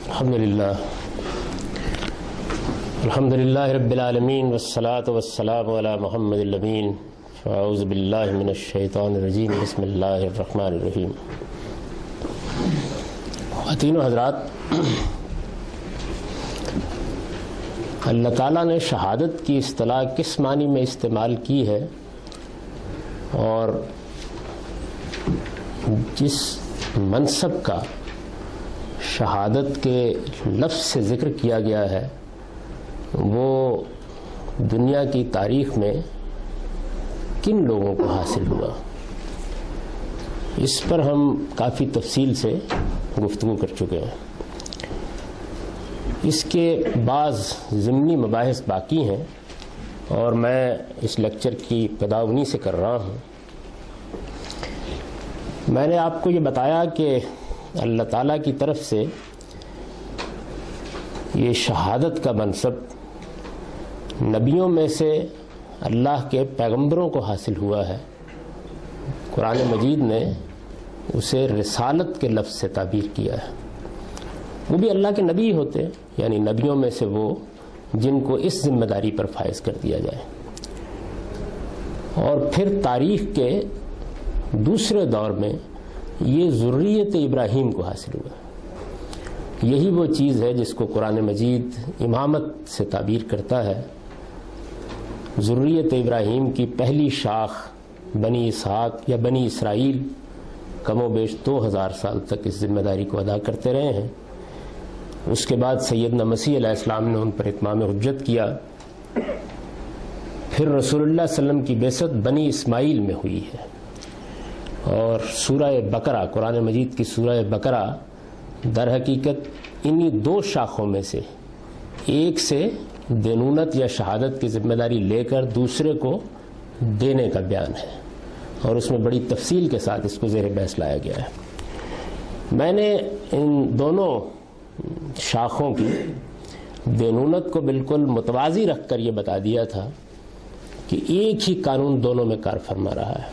الحمدللہ رب العالمین والصلاة والسلام علی محمد الامین فاعوذ باللہ من الشیطان الرجیم بسم اللہ الرحمن الرحیم۔ خواتین و حضرات، اللہ تعالیٰ نے شہادت کی اصطلاح کس معنی میں استعمال کی ہے اور جس منصب کا شہادت کے لفظ سے ذکر کیا گیا ہے وہ دنیا کی تاریخ میں کن لوگوں کو حاصل ہوا، اس پر ہم کافی تفصیل سے گفتگو کر چکے ہیں۔ اس کے بعض ضمنی مباحث باقی ہیں اور میں اس لیکچر کی ابتدا انہی سے کر رہا ہوں۔ میں نے آپ کو یہ بتایا کہ اللہ تعالیٰ کی طرف سے یہ شہادت کا منصب نبیوں میں سے اللہ کے پیغمبروں کو حاصل ہوا ہے۔ قرآن مجید نے اسے رسالت کے لفظ سے تعبیر کیا ہے۔ وہ بھی اللہ کے نبی ہوتے، یعنی نبیوں میں سے وہ جن کو اس ذمہ داری پر فائز کر دیا جائے۔ اور پھر تاریخ کے دوسرے دور میں یہ ذریت ابراہیم کو حاصل ہوا۔ یہی وہ چیز ہے جس کو قرآن مجید امامت سے تعبیر کرتا ہے۔ ذریت ابراہیم کی پہلی شاخ بنی اسحاق یا بنی اسرائیل کم و بیش 2000 سال تک اس ذمہ داری کو ادا کرتے رہے ہیں۔ اس کے بعد سیدنا مسیح علیہ السلام نے ان پر اتمام حجت کیا۔ پھر رسول اللہ صلی اللہ علیہ وسلم کی بعثت بنی اسماعیل میں ہوئی ہے، اور سورہ بقرہ، قرآن مجید کی سورہ بقرہ در حقیقت انہی دو شاخوں میں سے ایک سے دینونت یا شہادت کی ذمہ داری لے کر دوسرے کو دینے کا بیان ہے، اور اس میں بڑی تفصیل کے ساتھ اس کو زیر بحث لایا گیا ہے۔ میں نے ان دونوں شاخوں کی دینونت کو بالکل متوازی رکھ کر یہ بتا دیا تھا کہ ایک ہی قانون دونوں میں کار فرما رہا ہے۔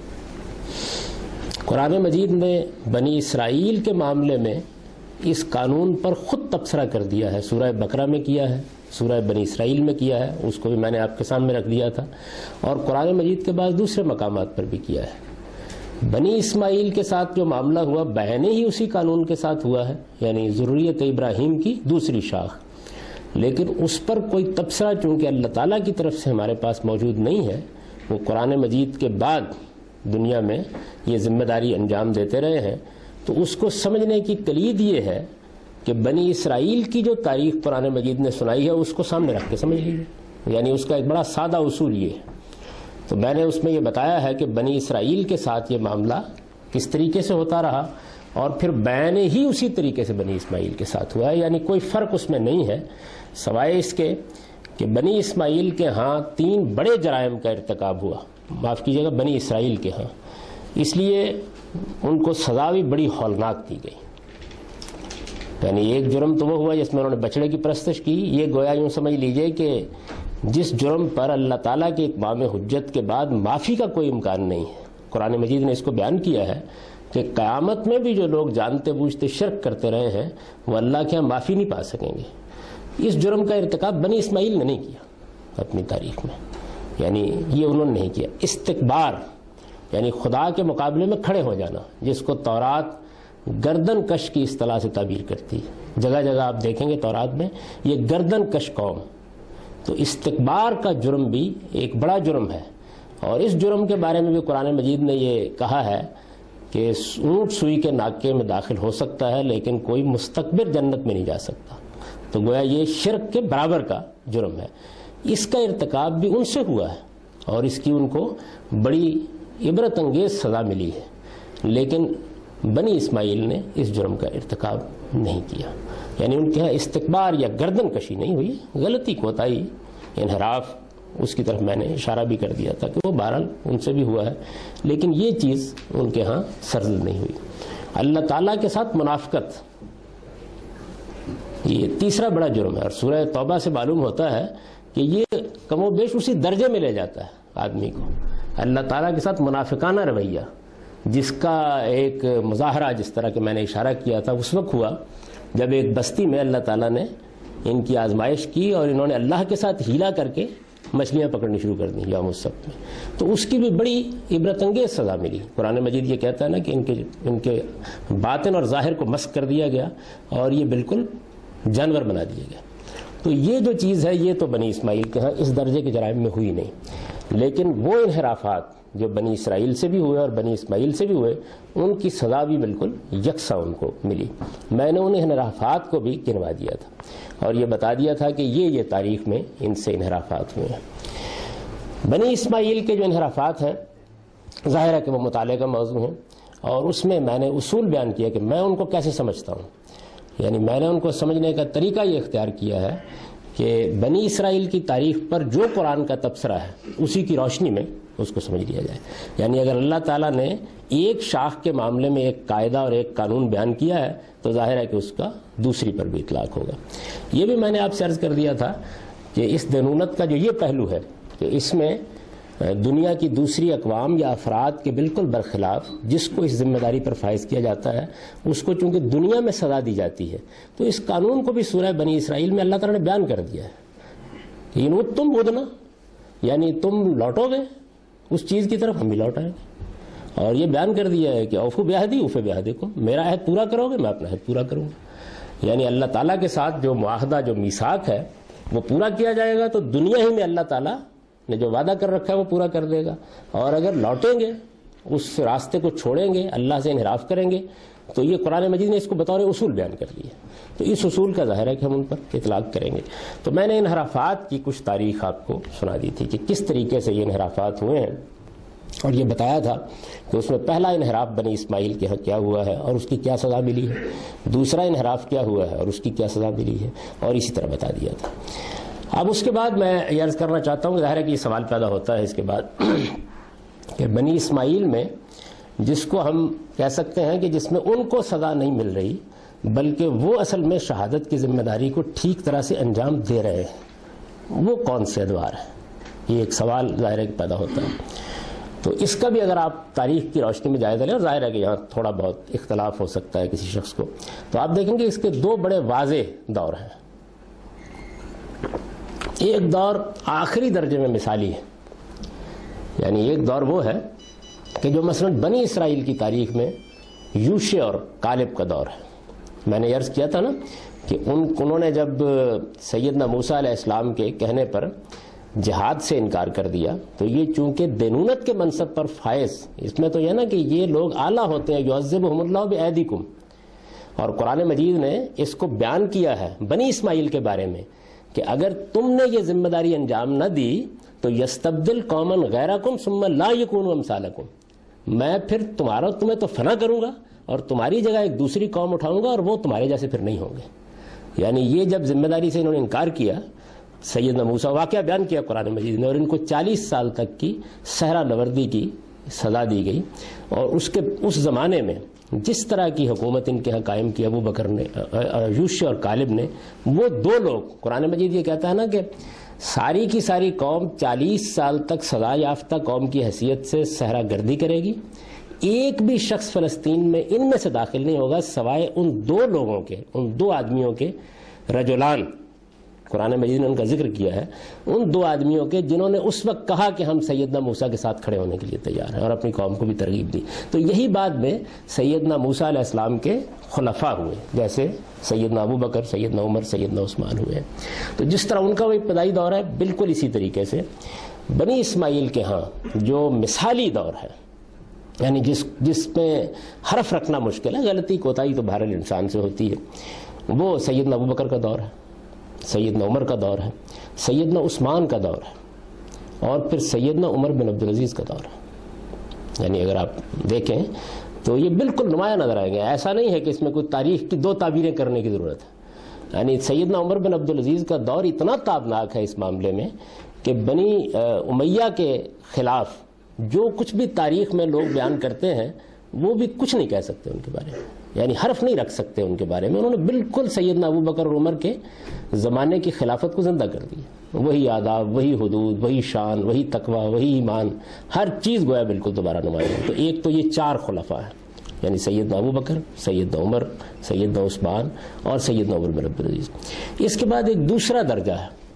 قرآن مجید نے بنی اسرائیل کے معاملے میں اس قانون پر خود تبصرہ کر دیا ہے۔ سورہ بقرہ میں کیا ہے، سورہ بنی اسرائیل میں کیا ہے، اس کو بھی میں نے آپ کے سامنے رکھ دیا تھا، اور قرآن مجید کے بعد دوسرے مقامات پر بھی کیا ہے۔ بنی اسماعیل کے ساتھ جو معاملہ ہوا بہنے ہی اسی قانون کے ساتھ ہوا ہے، یعنی ذریت ابراہیم کی دوسری شاخ، لیکن اس پر کوئی تبصرہ چونکہ اللہ تعالیٰ کی طرف سے ہمارے پاس موجود نہیں ہے، وہ قرآن مجید کے بعد دنیا میں یہ ذمہ داری انجام دیتے رہے ہیں، تو اس کو سمجھنے کی کلید یہ ہے کہ بنی اسرائیل کی جو تاریخ قرآن مجید نے سنائی ہے اس کو سامنے رکھ کے سمجھ لیجیے، یعنی اس کا ایک بڑا سادہ اصول یہ ہے۔ تو میں نے اس میں یہ بتایا ہے کہ بنی اسرائیل کے ساتھ یہ معاملہ کس طریقے سے ہوتا رہا، اور پھر بیان ہی اسی طریقے سے بنی اسماعیل کے ساتھ ہوا ہے، یعنی کوئی فرق اس میں نہیں ہے، سوائے اس کے کہ بنی اسماعیل کے ہاں 3 بڑے جرائم کا ارتکاب ہوا، معاف کیجیے گا بنی اسرائیل کے ہاں، اس لیے ان کو سزا بھی بڑی ہولناک دی گئی۔ یعنی ایک جرم تو وہ ہوا جس میں انہوں نے بچڑے کی پرستش کی، یہ گویا یوں سمجھ لیجئے کہ جس جرم پر اللہ تعالیٰ کے اتمام حجت کے بعد معافی کا کوئی امکان نہیں ہے۔ قرآن مجید نے اس کو بیان کیا ہے کہ قیامت میں بھی جو لوگ جانتے بوجھتے شرک کرتے رہے ہیں وہ اللہ کے ہاں معافی نہیں پا سکیں گے۔ اس جرم کا ارتکاب بنی اسماعیل نے نہیں کیا اپنی تاریخ میں، یعنی یہ انہوں نے نہیں کیا۔ استکبار یعنی خدا کے مقابلے میں کھڑے ہو جانا، جس کو تورات گردن کش کی اصطلاح سے تعبیر کرتی ہے، جگہ جگہ آپ دیکھیں گے تورات میں یہ گردن کش قوم۔ تو استکبار کا جرم بھی ایک بڑا جرم ہے، اور اس جرم کے بارے میں بھی قرآن مجید نے یہ کہا ہے کہ اونٹ سوئی کے ناکے میں داخل ہو سکتا ہے لیکن کوئی مستکبر جنت میں نہیں جا سکتا۔ تو گویا یہ شرک کے برابر کا جرم ہے۔ اس کا ارتکاب بھی ان سے ہوا ہے، اور اس کی ان کو بڑی عبرت انگیز سزا ملی ہے، لیکن بنی اسماعیل نے اس جرم کا ارتکاب نہیں کیا، یعنی ان کے یہاں استکبار یا گردن کشی نہیں ہوئی، غلطی کوتاہی انحراف، اس کی طرف میں نے اشارہ بھی کر دیا تھا کہ وہ بہرحال ان سے بھی ہوا ہے، لیکن یہ چیز ان کے ہاں سرزد نہیں ہوئی۔ اللہ تعالیٰ کے ساتھ منافقت یہ تیسرا بڑا جرم ہے، اور سورہ توبہ سے معلوم ہوتا ہے کہ یہ کم و بیش اسی درجے میں لے جاتا ہے آدمی کو۔ اللہ تعالیٰ کے ساتھ منافقانہ رویہ جس کا ایک مظاہرہ جس طرح کہ میں نے اشارہ کیا تھا اس وقت ہوا جب ایک بستی میں اللہ تعالیٰ نے ان کی آزمائش کی اور انہوں نے اللہ کے ساتھ ہیلا کر کے مچھلیاں پکڑنی شروع کر دیں یوم السبت میں، تو اس کی بھی بڑی عبرت انگیز سزا ملی۔ قرآن مجید یہ کہتا ہے نا کہ ان کے باطن اور ظاہر کو مسخ کر دیا گیا اور یہ بالکل جانور بنا دیا گیا۔ تو یہ جو چیز ہے یہ تو بنی اسماعیل کے ہاں اس درجے کے جرائم میں ہوئی نہیں، لیکن وہ انحرافات جو بنی اسرائیل سے بھی ہوئے اور بنی اسماعیل سے بھی ہوئے ان کی سزا بھی بالکل یکساں ان کو ملی۔ میں نے ان انحرافات کو بھی گنوا دیا تھا اور یہ بتا دیا تھا کہ یہ تاریخ میں ان سے انحرافات ہوئے ہیں۔ بنی اسماعیل کے جو انحرافات ہیں ظاہر ہے کہ وہ مطالعے کا موضوع ہیں، اور اس میں میں نے اصول بیان کیا کہ میں ان کو کیسے سمجھتا ہوں، یعنی میں نے ان کو سمجھنے کا طریقہ یہ اختیار کیا ہے کہ بنی اسرائیل کی تاریخ پر جو قرآن کا تبصرہ ہے اسی کی روشنی میں اس کو سمجھ لیا جائے۔ یعنی اگر اللہ تعالیٰ نے ایک شاخ کے معاملے میں ایک قاعدہ اور ایک قانون بیان کیا ہے تو ظاہر ہے کہ اس کا دوسری پر بھی اطلاق ہوگا۔ یہ بھی میں نے آپ سے عرض کر دیا تھا کہ اس دینونت کا جو یہ پہلو ہے کہ اس میں دنیا کی دوسری اقوام یا افراد کے بالکل برخلاف جس کو اس ذمہ داری پر فائز کیا جاتا ہے اس کو چونکہ دنیا میں سزا دی جاتی ہے، تو اس قانون کو بھی سورہ بنی اسرائیل میں اللہ تعالیٰ نے بیان کر دیا ہے کہ ان تم بدنا، یعنی تم لوٹو گے اس چیز کی طرف ہم بھی لوٹ آئیں گے، اور یہ بیان کر دیا ہے کہ اوفو بعہدی اوف بعہدکم، میرا عہد پورا کرو گے میں اپنا عہد پورا کروں گا۔ یعنی اللہ تعالیٰ کے ساتھ جو معاہدہ جو میثاق ہے وہ پورا کیا جائے گا تو دنیا ہی میں اللہ تعالیٰ نے جو وعدہ کر رکھا ہے وہ پورا کر دے گا، اور اگر لوٹیں گے اس راستے کو چھوڑیں گے اللہ سے انحراف کریں گے تو یہ قرآن مجید نے اس کو بطور اصول بیان کر لیا، تو اس اصول کا ظاہر ہے کہ ہم ان پر اطلاق کریں گے۔ تو میں نے انحرافات کی کچھ تاریخ آپ کو سنا دی تھی کہ کس طریقے سے یہ انحرافات ہوئے ہیں، اور یہ بتایا تھا کہ اس میں پہلا انحراف بنی اسماعیل کے ہاں کیا ہوا ہے اور اس کی کیا سزا ملی ہے، دوسرا انحراف کیا ہوا ہے اور اس کی کیا سزا ملی ہے، اور اسی طرح بتا دیا تھا۔ اب اس کے بعد میں یہ عرض کرنا چاہتا ہوں کہ ظاہر ہے کہ یہ سوال پیدا ہوتا ہے اس کے بعد کہ بنی اسماعیل میں جس کو ہم کہہ سکتے ہیں کہ جس میں ان کو سزا نہیں مل رہی بلکہ وہ اصل میں شہادت کی ذمہ داری کو ٹھیک طرح سے انجام دے رہے ہیں، وہ کون سے ادوار ہیں، یہ ایک سوال ظاہر ہے کہ پیدا ہوتا ہے۔ تو اس کا بھی اگر آپ تاریخ کی روشنی میں جائزہ لیں، اور ظاہر ہے کہ یہاں تھوڑا بہت اختلاف ہو سکتا ہے کسی شخص کو، تو آپ دیکھیں گے اس کے دو بڑے واضح دور ہیں۔ ایک دور آخری درجے میں مثالی ہے، یعنی ایک دور وہ ہے کہ جو مثلا بنی اسرائیل کی تاریخ میں یوشع اور کالب کا دور ہے۔ میں نے عرض کیا تھا نا کہ انہوں نے جب سیدنا موسیٰ علیہ السلام کے کہنے پر جہاد سے انکار کر دیا تو یہ چونکہ دینونت کے منصب پر فائز، اس میں تو یہ نا کہ یہ لوگ اعلیٰ ہوتے ہیں، یعذبہم اللہ بایدیکم، اور قرآن مجید نے اس کو بیان کیا ہے بنی اسماعیل کے بارے میں کہ اگر تم نے یہ ذمہ داری انجام نہ دی تو یستبدل قوما غیرکم ثم لا یکونوا امثالکم، میں پھر تمہیں تو فنا کروں گا اور تمہاری جگہ ایک دوسری قوم اٹھاؤں گا اور وہ تمہارے جیسے پھر نہیں ہوں گے۔ یعنی یہ جب ذمہ داری سے انہوں نے انکار کیا، سیدنا موسیٰ واقعہ بیان کیا قرآن مجید نے، اور ان کو 40 سال تک کی صحرا نوردی کی سزا دی گئی، اور اس زمانے میں جس طرح کی حکومت ان کے ہاں قائم کی ابو بکر نے، یوشع اور کالب نے، وہ دو لوگ، قرآن مجید یہ کہتا ہے نا کہ ساری کی ساری قوم 40 سال تک سزا یافتہ قوم کی حیثیت سے صحرا گردی کرے گی، ایک بھی شخص فلسطین میں ان میں سے داخل نہیں ہوگا سوائے ان دو لوگوں کے، ان دو آدمیوں کے، رجلان، قرآن مجید نے ان کا ذکر کیا ہے، ان دو آدمیوں کے جنہوں نے اس وقت کہا کہ ہم سیدنا موسیٰ کے ساتھ کھڑے ہونے کے لیے تیار ہیں اور اپنی قوم کو بھی ترغیب دی۔ تو یہی بات میں سیدنا موسیٰ علیہ السلام کے خلفاء ہوئے، جیسے سیدنا ابو بکر، سیدنا عمر، سیدنا عثمان ہوئے۔ تو جس طرح ان کا وہ ابتدائی دور ہے، بالکل اسی طریقے سے بنی اسماعیل کے ہاں جو مثالی دور ہے، یعنی جس میں حرف رکھنا مشکل ہے، غلطی کوتاہی تو بہرحال انسان سے ہوتی ہے، وہ سیدنا ابو بکر کا دور ہے، سیدنا عمر کا دور ہے، سیدنا عثمان کا دور ہے، اور پھر سیدنا عمر بن عبدالعزیز کا دور ہے۔ یعنی اگر آپ دیکھیں تو یہ بالکل نمایاں نظر آئیں گے، ایسا نہیں ہے کہ اس میں کوئی تاریخ کی دو تعبیریں کرنے کی ضرورت ہے۔ یعنی سیدنا عمر بن عبدالعزیز کا دور اتنا تابناک ہے اس معاملے میں کہ بنی امیہ کے خلاف جو کچھ بھی تاریخ میں لوگ بیان کرتے ہیں وہ بھی کچھ نہیں کہہ سکتے ان کے بارے میں، یعنی حرف نہیں رکھ سکتے ان کے بارے میں۔ انہوں نے بالکل سیدنا ابو بکر اور عمر کے زمانے کی خلافت کو زندہ کر دیا، وہی آداب، وہی حدود، وہی شان، وہی تقوی، وہی ایمان، ہر چیز گویا بالکل دوبارہ نمایاں ہے۔ تو ایک تو یہ 4 خلفاء ہیں، یعنی سیدنا ابو بکر، سیدنا عمر، سیدنا عثمان اور سیدنا عمر بن عبدالعزیز۔ اس کے بعد ایک دوسرا درجہ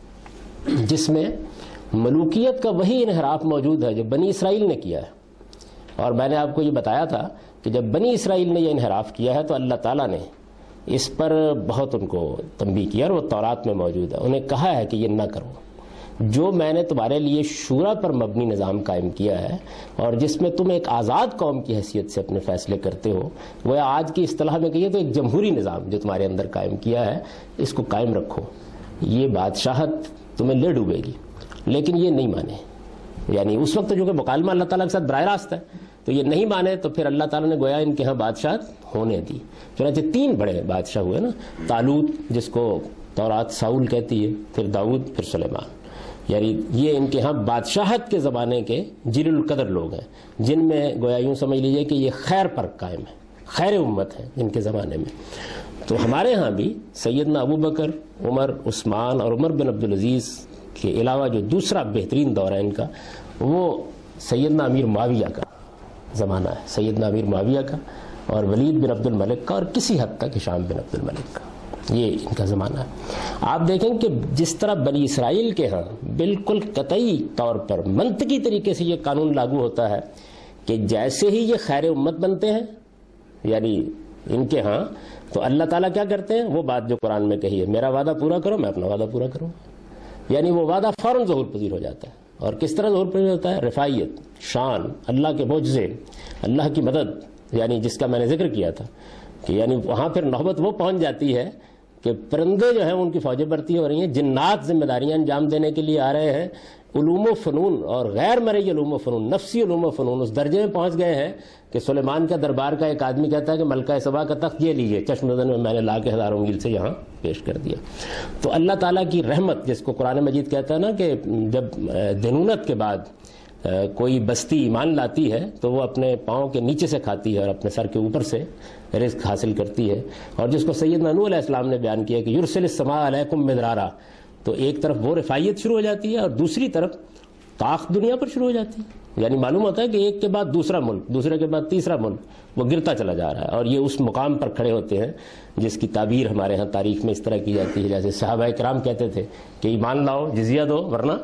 ہے جس میں ملوکیت کا وہی انحراف موجود ہے جو بنی اسرائیل نے کیا ہے، اور میں نے آپ کو یہ بتایا تھا کہ جب بنی اسرائیل نے یہ انحراف کیا ہے تو اللہ تعالیٰ نے اس پر بہت ان کو تنبیہ کیا، اور وہ تورات میں موجود ہے۔ انہیں کہا ہے کہ یہ نہ کرو، جو میں نے تمہارے لیے شورا پر مبنی نظام قائم کیا ہے اور جس میں تم ایک آزاد قوم کی حیثیت سے اپنے فیصلے کرتے ہو، وہ آج کی اصطلاح میں کہیے تو ایک جمہوری نظام جو تمہارے اندر قائم کیا ہے، اس کو قائم رکھو۔ یہ بادشاہت تمہیں لے ڈوبے گی، لیکن یہ نہیں مانے۔ یعنی اس وقت جو کہ مکالمہ اللہ تعالیٰ کے ساتھ براہ راست ہے، تو یہ نہیں مانے، تو پھر اللہ تعالیٰ نے گویا ان کے ہاں بادشاہت ہونے دی۔ چنانچہ 3 بڑے بادشاہ ہوئے نا، طالوت جس کو تورات ساؤل کہتی ہے، پھر داؤد، پھر سلیمان۔ یعنی یہ ان کے ہاں بادشاہت کے زمانے کے جلیل القدر لوگ ہیں، جن میں گویا یوں سمجھ لیجئے کہ یہ خیر پر قائم ہے، خیر امت ہے جن کے زمانے میں۔ تو ہمارے ہاں بھی سیدنا ابو بکر، عمر، عثمان اور عمر بن عبدالعزیز کے علاوہ جو دوسرا بہترین دور ہے ان کا، وہ سیدنا امیر معاویہ کا زمانہ ہے، سیدنا امیر معاویہ کا اور ولید بن عبد الملک کا، اور کسی حد تک ہشام بن عبد الملک کا، یہ ان کا زمانہ ہے۔ آپ دیکھیں کہ جس طرح بنی اسرائیل کے ہاں بالکل قطعی طور پر منطقی طریقے سے یہ قانون لاگو ہوتا ہے کہ جیسے ہی یہ خیر امت بنتے ہیں، یعنی ان کے ہاں، تو اللہ تعالیٰ کیا کرتے ہیں، وہ بات جو قرآن میں کہی ہے، میرا وعدہ پورا کرو میں اپنا وعدہ پورا کروں، یعنی وہ وعدہ فوراً ظہور پذیر ہو جاتا ہے۔ اور کس طرح ظہور پذیر ہوتا ہے؟ رفاعیت، شان، اللہ کے معجزے، اللہ کی مدد، یعنی جس کا میں نے ذکر کیا تھا کہ یعنی وہاں پھر نوبت وہ پہنچ جاتی ہے کہ پرندے جو ہیں ان کی فوجیں بھرتی ہو رہی ہیں، جنات ذمہ داریاں انجام دینے کے لیے آ رہے ہیں، علوم و فنون اور غیر مرئی علوم و فنون، نفسی علوم و فنون اس درجے میں پہنچ گئے ہیں کہ سلیمان کا دربار کا ایک آدمی کہتا ہے کہ ملکہ سبا کا تخت یہ لیجئے، چشم زن میں نے لا کے ہزاروں میل سے یہاں پیش کر دیا۔ تو اللہ تعالیٰ کی رحمت، جس کو قرآن مجید کہتا ہے نا کہ جب دینونت کے بعد کوئی بستی ایمان لاتی ہے تو وہ اپنے پاؤں کے نیچے سے کھاتی ہے اور اپنے سر کے اوپر سے رزق حاصل کرتی ہے، اور جس کو سیدنا نوح علیہ السلام نے بیان کیا کہ یرسل السماء علیکم مدرارا، تو ایک طرف وہ رفاعیت شروع ہو جاتی ہے اور دوسری طرف طاقت دنیا پر شروع ہو جاتی ہے۔ یعنی معلوم ہوتا ہے کہ ایک کے بعد دوسرا ملک، دوسرے کے بعد تیسرا ملک وہ گرتا چلا جا رہا ہے، اور یہ اس مقام پر کھڑے ہوتے ہیں جس کی تعبیر ہمارے ہاں تاریخ میں اس طرح کی جاتی ہے، جیسے صحابہ کرام کہتے تھے کہ ایمان لاؤ، جزیہ دو، ورنہ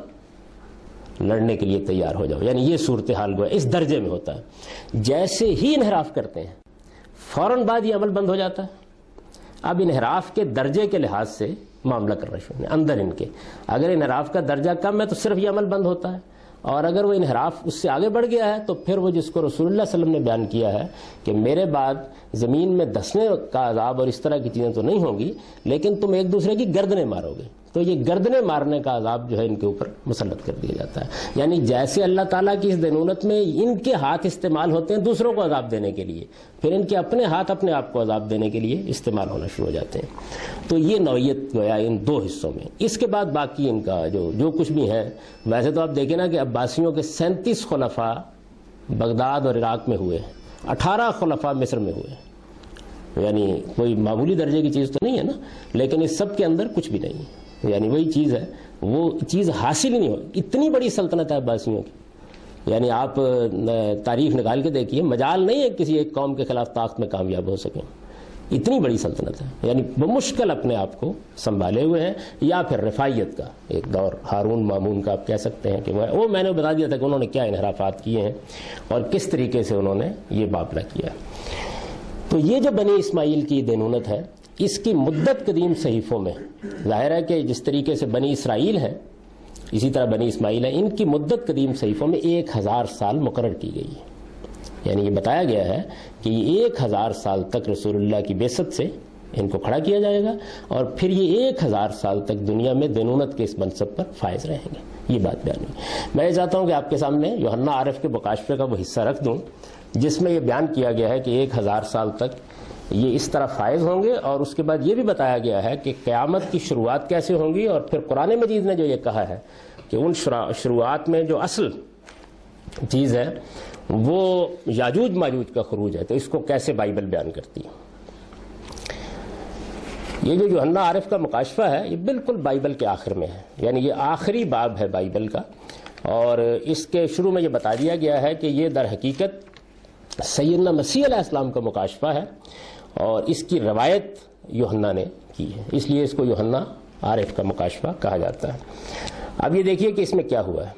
لڑنے کے لیے تیار ہو جاؤ۔ یعنی یہ صورتحال گویا اس درجے میں ہوتا ہے۔ جیسے ہی انحراف کرتے ہیں فوراً بعد یہ عمل بند ہو جاتا ہے۔ اب انحراف کے درجے کے لحاظ سے معاملہ کر رہے ہیں اندر ان کے، اگر انحراف کا درجہ کم ہے تو صرف یہ عمل بند ہوتا ہے، اور اگر وہ انحراف اس سے آگے بڑھ گیا ہے تو پھر وہ جس کو رسول اللہ صلی اللہ علیہ وسلم نے بیان کیا ہے کہ میرے بعد زمین میں دھسنے کا عذاب اور اس طرح کی چیزیں تو نہیں ہوں گی، لیکن تم ایک دوسرے کی گردنیں مارو گے، تو یہ گردنیں مارنے کا عذاب جو ہے ان کے اوپر مسلط کر دیا جاتا ہے۔ یعنی جیسے اللہ تعالیٰ کی اس دینونت میں ان کے ہاتھ استعمال ہوتے ہیں دوسروں کو عذاب دینے کے لیے، پھر ان کے اپنے ہاتھ اپنے آپ کو عذاب دینے کے لیے استعمال ہونا شروع ہو جاتے ہیں۔ تو یہ نوعیت گویا ان 2 حصوں میں۔ اس کے بعد باقی ان کا جو کچھ بھی ہے، ویسے تو آپ دیکھیں نا کہ عباسیوں کے 37 خلفاء بغداد اور عراق میں ہوئے، 18 خلفاء مصر میں ہوئے، یعنی کوئی معمولی درجے کی چیز تو نہیں ہے نا، لیکن اس سب کے اندر کچھ بھی نہیں ہے، یعنی وہی چیز ہے، وہ چیز حاصل ہی نہیں ہوئی۔ اتنی بڑی سلطنت ہے عباسیوں کی، یعنی آپ تاریخ نکال کے دیکھیے، مجال نہیں ہے کسی ایک قوم کے خلاف طاقت میں کامیاب ہو سکیں، اتنی بڑی سلطنت ہے، یعنی بمشکل اپنے آپ کو سنبھالے ہوئے ہیں۔ یا پھر رفاعیت کا ایک دور، ہارون مامون کا آپ کہہ سکتے ہیں کہ وہ میں نے بتا دیا تھا کہ انہوں نے کیا انحرافات کیے ہیں اور کس طریقے سے انہوں نے یہ معاملہ کیا۔ تو یہ جو بنی اسماعیل کی دینونت ہے، اس کی مدت قدیم صحیفوں میں ظاہر ہے کہ جس طریقے سے بنی اسرائیل ہے اسی طرح بنی اسماعیل ہے، ان کی مدت قدیم صحیفوں میں 1000 سال مقرر کی گئی ہے۔ یعنی یہ بتایا گیا ہے کہ یہ 1000 سال تک رسول اللہ کی بعثت سے ان کو کھڑا کیا جائے گا، اور پھر یہ 1000 سال تک دنیا میں دینونت کے اس منصب پر فائز رہیں گے۔ یہ بات بیان ہوئی۔ میں یہ چاہتا ہوں کہ آپ کے سامنے یوحنا عارف کے مکاشفے کا وہ حصہ رکھ دوں جس میں یہ بیان کیا گیا ہے کہ 1000 سال تک یہ اس طرح فائز ہوں گے، اور اس کے بعد یہ بھی بتایا گیا ہے کہ قیامت کی شروعات کیسے ہوں گی، اور پھر قرآن مجید نے جو یہ کہا ہے کہ ان شروعات میں جو اصل چیز ہے وہ یاجوج ماجوج کا خروج ہے، تو اس کو کیسے بائبل بیان کرتی ہے۔ یہ جو یوحنا عارف کا مکاشفہ ہے یہ بالکل بائبل کے آخر میں ہے، یعنی یہ آخری باب ہے بائبل کا، اور اس کے شروع میں یہ بتا دیا گیا ہے کہ یہ در حقیقت سیدنا مسیح علیہ السلام کا مکاشفہ ہے، اور اس کی روایت یوحنا نے کی ہے، اس لیے اس کو یوحنا عارف کا مکاشفہ کہا جاتا ہے۔ اب یہ دیکھیے کہ اس میں کیا ہوا ہے۔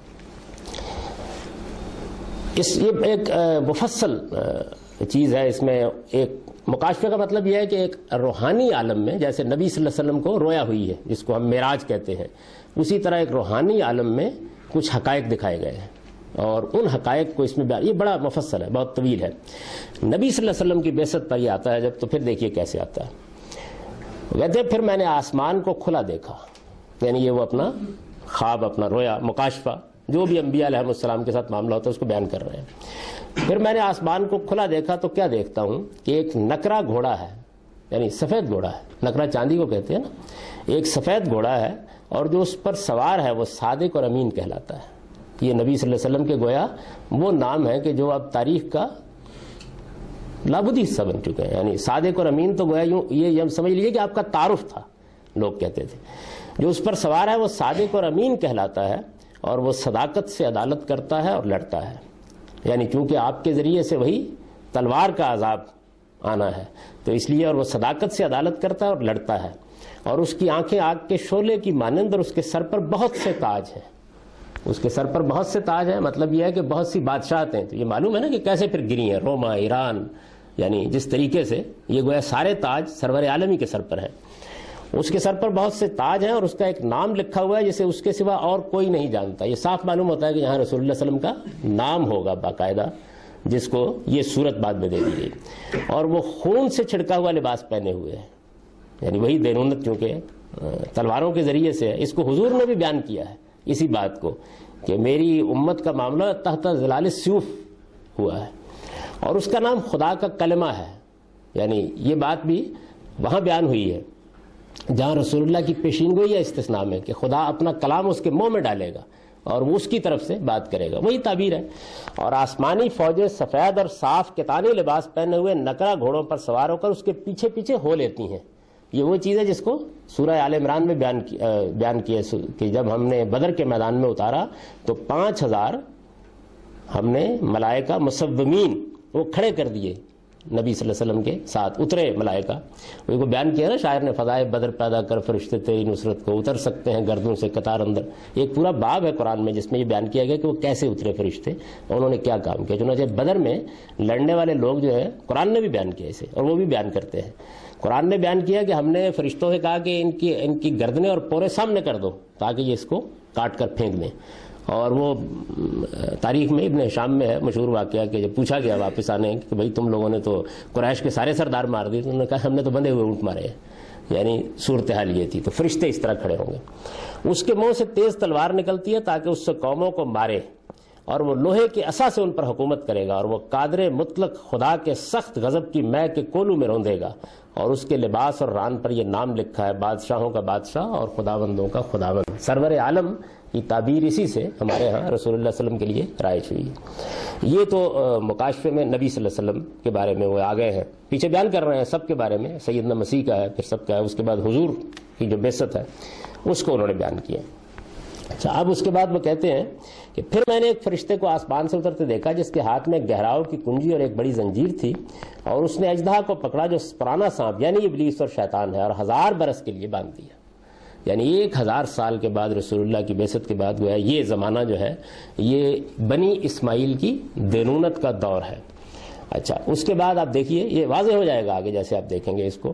یہ ایک مفصل چیز ہے، اس میں ایک مکاشفے کا مطلب یہ ہے کہ ایک روحانی عالم میں، جیسے نبی صلی اللہ علیہ وسلم کو رویا ہوئی ہے جس کو ہم معراج کہتے ہیں، اسی طرح ایک روحانی عالم میں کچھ حقائق دکھائے گئے ہیں، اور ان حقائق کو اس میں بیان، یہ بڑا مفصل ہے، بہت طویل ہے۔ نبی صلی اللہ علیہ وسلم کی بعثت پر یہ آتا ہے جب، تو پھر دیکھیے کیسے آتا ہے۔ کہتے ہیں پھر میں نے آسمان کو کھلا دیکھا، یعنی یہ وہ اپنا خواب، اپنا رویا، مکاشفہ، جو بھی انبیاء علیہ السلام کے ساتھ معاملہ ہوتا ہے اس کو بیان کر رہے ہیں۔ پھر میں نے آسمان کو کھلا دیکھا تو کیا دیکھتا ہوں کہ ایک نکرا گھوڑا ہے، یعنی سفید گھوڑا ہے، نکرا چاندی کو کہتے ہیں نا، ایک سفید گھوڑا ہے، اور جو اس پر سوار ہے وہ صادق اور امین کہلاتا ہے۔ یہ نبی صلی اللہ علیہ وسلم کے گویا وہ نام ہے کہ جو اب تاریخ کا لابدی حصہ بن چکے ہیں، یعنی صادق اور امین تو گویا یوں یہ سمجھ لیجیے کہ آپ کا تعارف تھا، لوگ کہتے تھے۔ جو اس پر سوار ہے وہ صادق اور امین کہلاتا ہے، اور وہ صداقت سے عدالت کرتا ہے اور لڑتا ہے، یعنی چونکہ آپ کے ذریعے سے وہی تلوار کا عذاب آنا ہے تو اس لیے، اور وہ صداقت سے عدالت کرتا ہے اور لڑتا ہے، اور اس کی آنکھیں آگ کے شعلے کی مانند، اور اس کے سر پر بہت سے تاج ہیں۔ اس کے سر پر بہت سے تاج ہیں، مطلب یہ ہے کہ بہت سی بادشاہتیں، تو یہ معلوم ہے نا کہ کیسے پھر گری ہیں، روما، ایران، یعنی جس طریقے سے یہ گویا سارے تاج سرور عالمی کے سر پر ہیں۔ اس کے سر پر بہت سے تاج ہیں، اور اس کا ایک نام لکھا ہوا ہے جسے اس کے سوا اور کوئی نہیں جانتا۔ یہ صاف معلوم ہوتا ہے کہ یہاں رسول اللہ صلی اللہ علیہ وسلم کا نام ہوگا باقاعدہ، جس کو یہ صورت بعد میں دے دی گئی، اور وہ خون سے چھڑکا ہوا لباس پہنے ہوئے ہیں، یعنی وہی دینونت چونکہ تلواروں کے ذریعے سے ہے۔ اس کو حضور نے بھی بیان کیا ہے، اسی بات کو، کہ میری امت کا معاملہ تحت ظلال السیوف ہوا ہے، اور اس کا نام خدا کا کلمہ ہے، یعنی یہ بات بھی وہاں بیان ہوئی ہے جہاں رسول اللہ کی پیشین گوئی ہے استثناء میں، کہ خدا اپنا کلام اس کے منہ میں ڈالے گا اور وہ اس کی طرف سے بات کرے گا، وہی تعبیر ہے۔ اور آسمانی فوجیں سفید اور صاف کتانی لباس پہنے ہوئے نکرا گھوڑوں پر سوار ہو کر اس کے پیچھے پیچھے ہو لیتی ہیں۔ یہ وہ چیز ہے جس کو سورہ آل عمران میں بیان کیا کہ جب ہم نے بدر کے میدان میں اتارا تو 5000 ہم نے ملائکہ مصومین وہ کھڑے کر دیے، نبی صلی اللہ علیہ وسلم کے ساتھ اترے ملائکہ۔ وہ بیان کیا نا شاعر نے، فضائے بدر پیدا کر فرشتے تیری نصرت کو، اتر سکتے ہیں گردوں سے قطار اندر۔ ایک پورا باب ہے قرآن میں جس میں یہ بیان کیا گیا کہ وہ کیسے اترے فرشتے، اور انہوں نے کیا کام کیا۔ چنانچہ بدر میں لڑنے والے لوگ جو ہے، قرآن نے بھی بیان کیا اسے، اور وہ بھی بیان کرتے ہیں۔ قرآن نے بیان کیا کہ ہم نے فرشتوں سے کہا کہ ان کی گردنیں اور پورے سامنے کر دو تاکہ یہ اس کو کاٹ کر پھینک دیں۔ اور وہ تاریخ میں ابن ہشام میں ہے مشہور واقعہ کہ جب پوچھا گیا واپس آنے کہ بھائی تم لوگوں نے تو قریش کے سارے سردار مار دیے، تو انہوں نے کہا ہم نے تو بندھے ہوئے اونٹ مارے ہیں، یعنی صورتحال یہ تھی۔ تو فرشتے اس طرح کھڑے ہوں گے، اس کے منہ سے تیز تلوار نکلتی ہے تاکہ اس سے قوموں کو مارے، اور وہ لوہے کے عصا سے ان پر حکومت کرے گا، اور وہ قادر مطلق خدا کے سخت غضب کی مے کے کولو میں روندے گا، اور اس کے لباس اور ران پر یہ نام لکھا ہے، بادشاہوں کا بادشاہ اور خداوندوں کا خداوند۔ سرور عالم کی تعبیر اسی سے ہمارے ہاں رسول اللہ صلی اللہ علیہ وسلم کے لیے رائج ہوئی ہے۔ یہ تو مکاشفے میں نبی صلی اللہ علیہ وسلم کے بارے میں وہ آگئے ہیں، پیچھے بیان کر رہے ہیں سب کے بارے میں، سیدنا مسیح کا ہے، پھر سب کا ہے، اس کے بعد حضور کی جو بعثت ہے اس کو انہوں نے بیان کیا۔ اچھا، اب اس کے بعد وہ کہتے ہیں کہ پھر میں نے ایک فرشتے کو آسمان سے اترتے دیکھا جس کے ہاتھ میں گہراؤ کی کنجی اور ایک بڑی زنجیر تھی، اور اس نے اژدہا کو پکڑا جو پرانا سانپ یعنی ابلیس اور شیطان ہے، اور 1000 برس کے لیے باندھ دیا، یعنی 1000 سال کے بعد رسول اللہ کی بعثت کے بعد گویا یہ زمانہ جو ہے یہ بنی اسماعیل کی دینونت کا دور ہے۔ اچھا، اس کے بعد آپ دیکھیے یہ واضح ہو جائے گا آگے جیسے آپ دیکھیں گے اس کو۔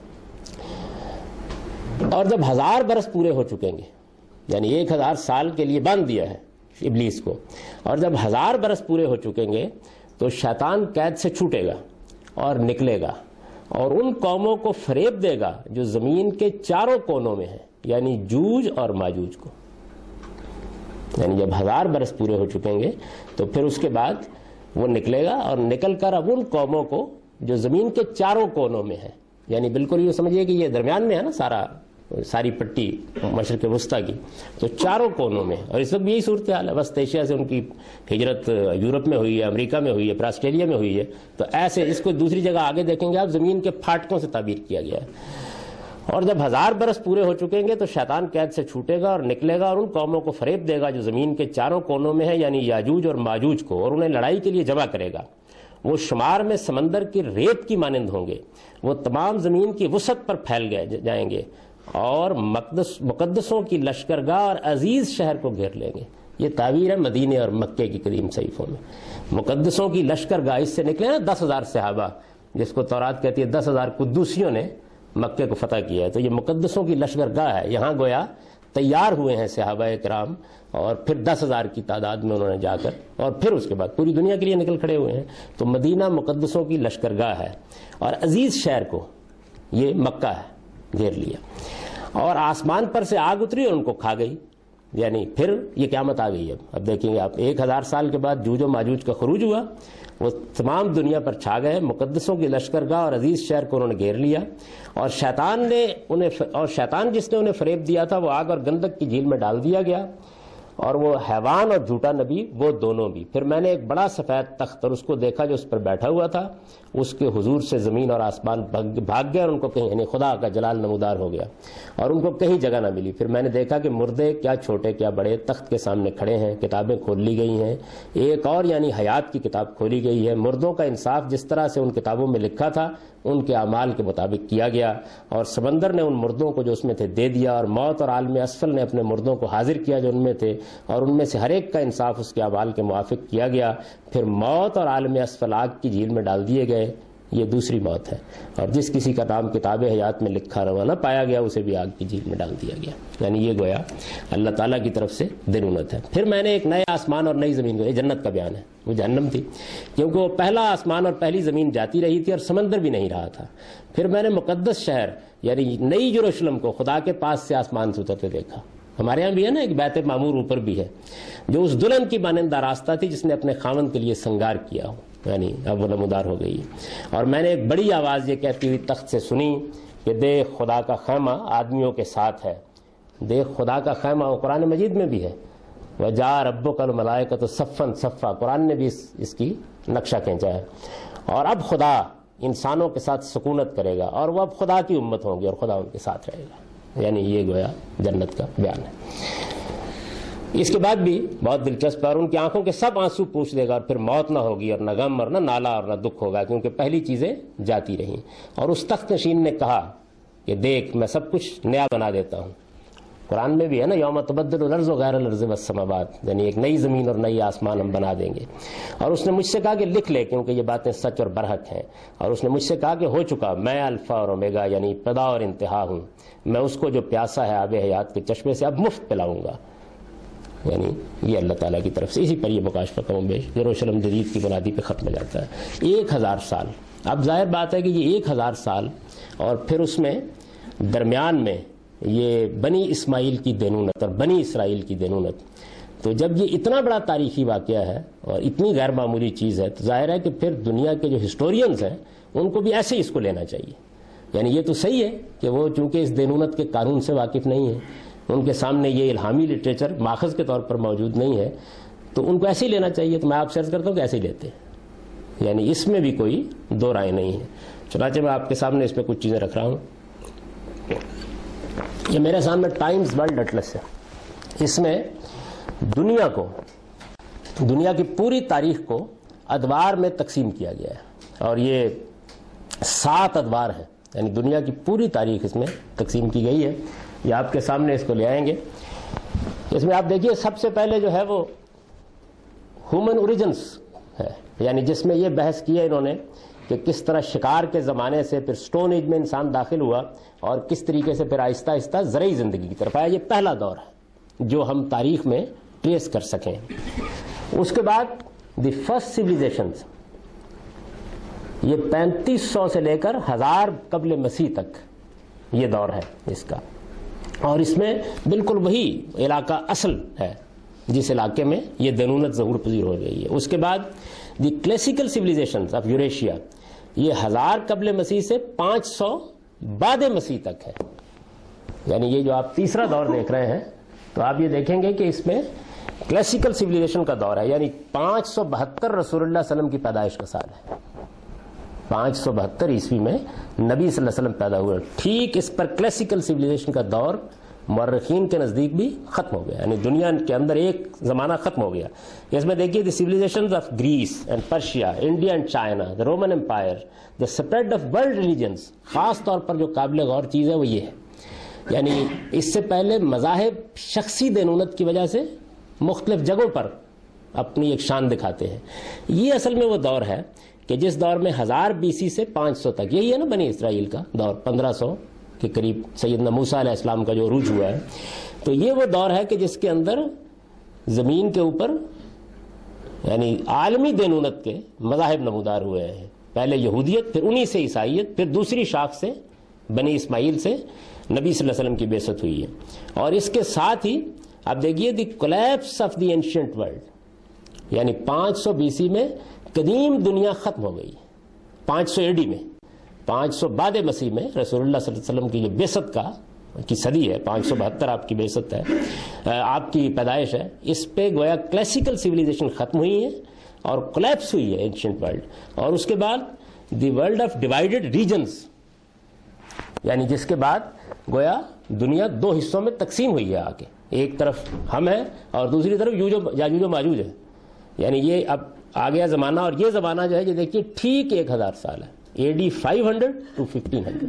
اور جب 1000 برس پورے ہو چکیں گے، یعنی 1000 سال کے لیے باندھ دیا ہے ابلیس کو، اور جب 1000 برس پورے ہو چکیں گے تو شیطان قید سے چھوٹے گا اور نکلے گا، اور ان قوموں کو فریب دے گا جو زمین کے چاروں کونوں میں ہیں، یعنی جوج اور ماجوج کو۔ یعنی جب 1000 برس پورے ہو چکیں گے تو پھر اس کے بعد وہ نکلے گا، اور نکل کر اب ان قوموں کو جو زمین کے چاروں کونوں میں ہیں، یعنی بالکل یہ سمجھیے کہ یہ درمیان میں ہے نا ساری پٹی مشرق وسطیٰ کی، تو چاروں کونوں میں، اور اس وقت یہی صورتحال ہے۔ وسط ایشیا سے ان کی ہجرت یورپ میں ہوئی ہے، امریکہ میں ہوئی ہے، پھر آسٹریلیا میں ہوئی ہے، تو ایسے اس کو دوسری جگہ آگے دیکھیں گے آپ زمین کے پھاٹکوں سے تعبیر کیا گیا ہے۔ اور جب 1000 برس پورے ہو چکیں گے تو شیطان قید سے چھوٹے گا اور نکلے گا، اور ان قوموں کو فریب دے گا جو زمین کے چاروں کونوں میں ہے، یعنی یاجوج اور ماجوج کو، اور انہیں لڑائی کے لیے جمع کرے گا، وہ شمار میں سمندر کی ریت کی مانند ہوں گے، وہ تمام زمین کی وسعت پر پھیل جائیں گے اور مقدسوں کی لشکرگاہ اور عزیز شہر کو گھیر لیں گے۔ یہ تعبیر ہے مدینے اور مکے کی قدیم صحیفوں میں۔ مقدسوں کی لشکرگاہ، اس سے نکلے نا 10,000 صحابہ، جس کو تورات کہتی ہے 10,000 قدوسیوں نے مکے کو فتح کیا ہے، تو یہ مقدسوں کی لشکرگاہ ہے۔ یہاں گویا تیار ہوئے ہیں صحابہ کرام، اور پھر 10,000 کی تعداد میں انہوں نے جا کر، اور پھر اس کے بعد پوری دنیا کے لیے نکل کھڑے ہوئے ہیں۔ تو مدینہ مقدسوں کی لشکرگاہ ہے، اور عزیز شہر کو یہ مکہ ہے گھیر لیا، اور آسمان پر سے آگ اتری اور ان کو کھا گئی۔ یعنی پھر یہ قیامت آ گئی۔ اب دیکھیں گے آپ، 1000 سال کے بعد جوج و ماجوج کا خروج ہوا، وہ تمام دنیا پر چھا گئے، مقدسوں کی لشکرگاہ اور عزیز شہر کو انہوں نے گھیر لیا، اور شیطان جس نے انہیں فریب دیا تھا وہ آگ اور گندک کی جھیل میں ڈال دیا گیا، اور وہ حیوان اور جھوٹا نبی وہ دونوں بھی۔ پھر میں نے ایک بڑا سفید تخت اور اس کو دیکھا جو اس پر بیٹھا ہوا تھا، اس کے حضور سے زمین اور آسمان بھاگ گئے، اور ان کو کہیں، یعنی خدا کا جلال نمودار ہو گیا، اور ان کو کہیں جگہ نہ ملی۔ پھر میں نے دیکھا کہ مردے کیا چھوٹے کیا بڑے تخت کے سامنے کھڑے ہیں، کتابیں کھول لی گئی ہیں، ایک اور یعنی حیات کی کتاب کھولی گئی ہے۔ مردوں کا انصاف جس طرح سے ان کتابوں میں لکھا تھا ان کے اعمال کے مطابق کیا گیا، اور سمندر نے ان مردوں کو جو اس میں تھے دے دیا، اور موت اور عالم اسفل نے اپنے مردوں کو حاضر کیا جو ان میں تھے، اور ان میں سے ہر ایک کا انصاف اس کے اعمال کے موافق کیا گیا۔ پھر موت اور عالم اسفل آگ کی جھیل میں ڈال دیے گئے۔ یہ دوسری موت ہے، اور جس کسی کا نام کتاب حیات میں لکھا روا نہ پایا گیا اسے بھی آگ کی جھیل میں ڈال دیا گیا۔ یعنی یہ گویا اللہ تعالیٰ کی طرف سے دینونت ہے۔ پھر میں نے ایک نئے آسمان اور نئی زمین کو، یہ جنت کا بیان ہے، وہ جہنم تھی، کیونکہ وہ پہلا آسمان اور پہلی زمین جاتی رہی تھی اور سمندر بھی نہیں رہا تھا۔ پھر میں نے مقدس شہر یعنی نئی یروشلم کو خدا کے پاس سے آسمان سے اترتے دیکھا۔ ہمارے یہاں بھی ہے نا ایک بیت معمور اوپر بھی ہے، جو اس دلہن کی مانند راستہ تھی جس نے اپنے خاوند کے لیے سنگار کیا ہو، یعنی اب وہ نمودار ہو گئی۔ اور میں نے ایک بڑی آواز یہ کہتی ہوئی تخت سے سنی کہ دیکھ خدا کا خیمہ آدمیوں کے ساتھ ہے۔ دیکھ خدا کا خیمہ، وہ قرآن مجید میں بھی ہے، وَجَاءَ رَبُّكَ وَالْمَلَائِكَةُ صَفًّا صَفًّا، قرآن نے بھی اس کی نقشہ کھینچا ہے۔ اور اب خدا انسانوں کے ساتھ سکونت کرے گا، اور وہ اب خدا کی امت ہوں گی اور خدا ان کے ساتھ رہے گا۔ یعنی یہ گویا جنت کا بیان ہے۔ اس کے بعد بھی بہت دلچسپ ہے، اور ان کی آنکھوں کے سب آنسو پوچھ دے گا، اور پھر موت نہ ہوگی اور نہ غم اور نہ نالا اور نہ دکھ ہوگا، کیونکہ پہلی چیزیں جاتی رہیں۔ اور اس تخت نشین نے کہا کہ دیکھ میں سب کچھ نیا بنا دیتا ہوں۔ قرآن میں بھی ہے نا، یوم تبدل الارض غیر الارض والسماوات، یعنی ایک نئی زمین اور نئی آسمان ہم بنا دیں گے۔ اور اس نے مجھ سے کہا کہ لکھ لے، کیونکہ یہ باتیں سچ اور برحق ہیں۔ اور اس نے مجھ سے کہا کہ ہو چکا، میں الفا اور اومیگا یعنی ابتدا اور انتہا ہوں، میں اس کو جو پیاسا ہے آب حیات کے چشمے سے اب مفت پلاؤں گا۔ یعنی یہ اللہ تعالیٰ کی طرف سے، اسی پر یہ مکاشفہ کم و بیش یروشلم جدید کی بنیادی پہ ختم ہو جاتا ہے۔ 1000 سال، اب ظاہر بات ہے کہ یہ 1000 سال، اور پھر اس میں درمیان میں یہ بنی اسماعیل کی دینونت اور بنی اسرائیل کی دینونت۔ تو جب یہ اتنا بڑا تاریخی واقعہ ہے اور اتنی غیر معمولی چیز ہے، تو ظاہر ہے کہ پھر دنیا کے جو ہسٹورینز ہیں ان کو بھی ایسے ہی اس کو لینا چاہیے۔ یعنی یہ تو صحیح ہے کہ وہ چونکہ اس دینونت کے قانون سے واقف نہیں ہیں، ان کے سامنے یہ الہامی لٹریچر ماخذ کے طور پر موجود نہیں ہے، تو ان کو ایسے ہی لینا چاہیے۔ تو میں آپ سے عرض کرتا ہوں کہ ایسے ہی لیتے ہیں، یعنی اس میں بھی کوئی دو رائے نہیں ہے۔ چنانچہ میں آپ کے سامنے اس پہ کچھ چیزیں رکھ رہا ہوں۔ یہ میرے سامنے ٹائمز ورلڈ اٹلس ہے، اس میں دنیا کی پوری تاریخ کو ادوار میں تقسیم کیا گیا ہے، اور یہ 7 ادوار ہیں، یعنی دنیا کی پوری تاریخ اس میں تقسیم کی گئی ہے۔ یہ آپ کے سامنے اس کو لے آئیں گے۔ اس میں آپ دیکھیے سب سے پہلے جو ہے وہ ہیومن اوریجنس ہے، یعنی جس میں یہ بحث کی ہے انہوں نے کہ کس طرح شکار کے زمانے سے پھر سٹون ایج میں انسان داخل ہوا، اور کس طریقے سے پھر آہستہ آہستہ زرعی زندگی کی طرف آیا۔ یہ پہلا دور ہے جو ہم تاریخ میں ٹریس کر سکیں۔ اس کے بعد دی فرسٹ سویلائزیشنز، یہ 3500 سے لے کر 1000 قبل مسیح تک یہ دور ہے اس کا، اور اس میں بالکل وہی علاقہ اصل ہے جس علاقے میں یہ دینونت ظہور پذیر ہو گئی ہے۔ اس کے بعد the classical civilizations of Eurasia, یہ 1000 قبل مسیح سے 500 بعد مسیح تک ہے۔ یعنی یہ جو آپ تیسرا دور دیکھ رہے ہیں، تو آپ یہ دیکھیں گے کہ اس میں کلاسیکل سویلائزیشن کا دور ہے، یعنی 572 رسول اللہ صلی اللہ علیہ وسلم کی پیدائش کا سال ہے۔ 572 عیسوی میں نبی صلی اللہ علیہ وسلم پیدا ہوئے، ٹھیک اس پر کلاسیکل سویلائزیشن کا دور مورخین کے نزدیک بھی ختم ہو گیا، یعنی دنیا کے اندر ایک زمانہ ختم ہو گیا۔ اس میں دیکھیے the civilizations of Greece and Persia, India and China, the Roman Empire, the spread of world religions. خاص طور پر جو قابل غور چیز ہے وہ یہ ہے، یعنی اس سے پہلے مذاہب شخصی دینونت کی وجہ سے مختلف جگہوں پر اپنی ایک شان دکھاتے ہیں۔ یہ اصل میں وہ دور ہے کہ جس دور میں 1000 BC سے 500 تک، یہی ہے نا بنی اسرائیل کا دور، 1500 کے قریب سیدنا موسیٰ علیہ السلام کا جو عروج ہوا ہے، تو یہ وہ دور ہے کہ جس کے اندر زمین کے اوپر یعنی عالمی دینونت کے مذاہب نمودار ہوئے ہیں۔ پہلے یہودیت، پھر انہی سے عیسائیت، پھر دوسری شاخ سے بنی اسماعیل سے نبی صلی اللہ علیہ وسلم کی بعثت ہوئی ہے۔ اور اس کے ساتھ ہی اب دیکھیے the collapse of the ancient world, یعنی 500 BC میں قدیم دنیا ختم ہو گئی۔ 500 AD میں، 500 بعد مسیح میں رسول اللہ صلی اللہ علیہ وسلم کی جو بعثت کی صدی ہے، 572 آپ کی بعثت ہے، آپ کی پیدائش ہے، اس پہ گویا کلاسیکل سیویلائزیشن ختم ہوئی ہے اور کولیپس ہوئی ہے اینشینٹ ورلڈ۔ اور اس کے بعد the world of divided regions, یعنی جس کے بعد گویا دنیا 2 حصوں میں تقسیم ہوئی ہے آگے، ایک طرف ہم ہیں اور دوسری طرف یاجوج و ماجوج ہے۔ یعنی یہ اب آ گیا زمانہ، اور یہ زمانہ جو ہے یہ دیکھیے ٹھیک 1000 سال ہے، AD 500 to 1500،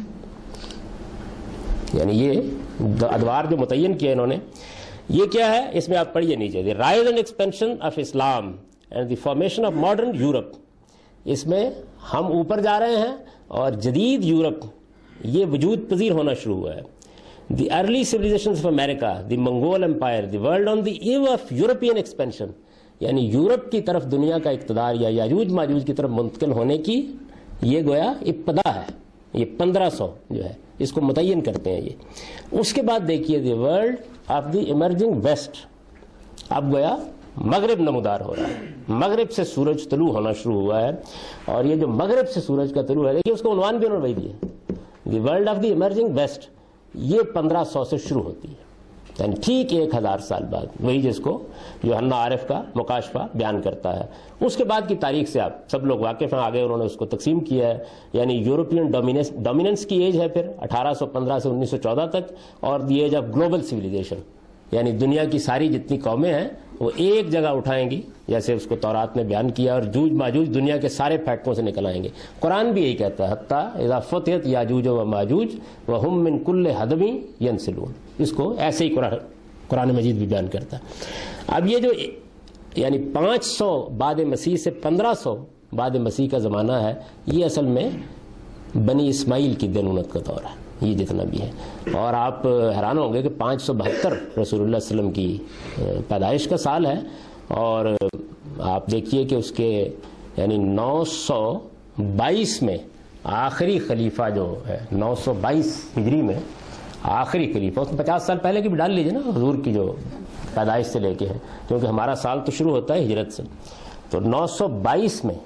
یعنی یہ ادوار جو متعین کیا انہوں نے۔ یہ کیا ہے اس میں آپ پڑھیے نیچے، the rise and expansion of Islam and the formation of modern Europe. اس میں ہم اوپر جا رہے ہیں اور جدید یورپ یہ وجود پذیر ہونا شروع ہوا ہے۔ The early civilizations of America, the Mongol Empire, the world on the eve of European expansion, یعنی یورپ کی طرف دنیا کا اقتدار یا یاجوج ماجوج کی طرف منتقل ہونے کی یہ گویا ابتدا ہے۔ یہ 1500 جو ہے اس کو متعین کرتے ہیں یہ۔ اس کے بعد دیکھیے the world of the emerging West, اب گویا مغرب نمودار ہو رہا ہے، مغرب سے سورج طلوع ہونا شروع ہوا ہے۔ اور یہ جو مغرب سے سورج کا طلوع ہے، دیکھیے اس کو عنوان بھی انہوں نے وہی دیا، the world of the emerging West. یہ 1500 سے شروع ہوتی ہے، یعنی ٹھیک 1000 سال بعد، وہی جس کو یوحنا عارف کا مکاشفہ بیان کرتا ہے۔ اس کے بعد کی تاریخ سے آپ سب لوگ واقف ہیں، آگے انہوں نے اس کو تقسیم کیا ہے، یعنی یورپین ڈومیننس کی ایج ہے پھر 1815 سے 1914 تک، اور the age of global civilization, یعنی دنیا کی ساری جتنی قومیں ہیں وہ ایک جگہ اٹھائیں گی، جیسے اس کو تورات میں بیان کیا، اور جوج ماجوج دنیا کے سارے پھاٹکوں سے نکل آئیں گے۔ قرآن بھی یہی کہتا ہے، حتیٰ اذا فتحت یاجوج و ماجوج وہم من کل حدب ینسلون، اس کو ایسے ہی قرآن مجید بھی بیان کرتا ہے۔ اب یہ جو یعنی 500 بعد مسیح سے 1500 بعد مسیح کا زمانہ ہے، یہ اصل میں بنی اسماعیل کی دینونت کا دور ہے، یہ جتنا بھی ہے۔ اور آپ حیران ہوں گے کہ 572 رسول اللہ صلی اللہ علیہ وسلم کی پیدائش کا سال ہے، اور آپ دیکھیے کہ اس کے یعنی 922 میں آخری خلیفہ جو ہے، 922 ہجری میں آخری خلیفہ، اس میں 50 سال پہلے کی بھی ڈال لیجیے نا، حضور کی جو پیدائش سے لے کے ہے، کیونکہ ہمارا سال تو شروع ہوتا ہے ہجرت سے۔ تو 922 میں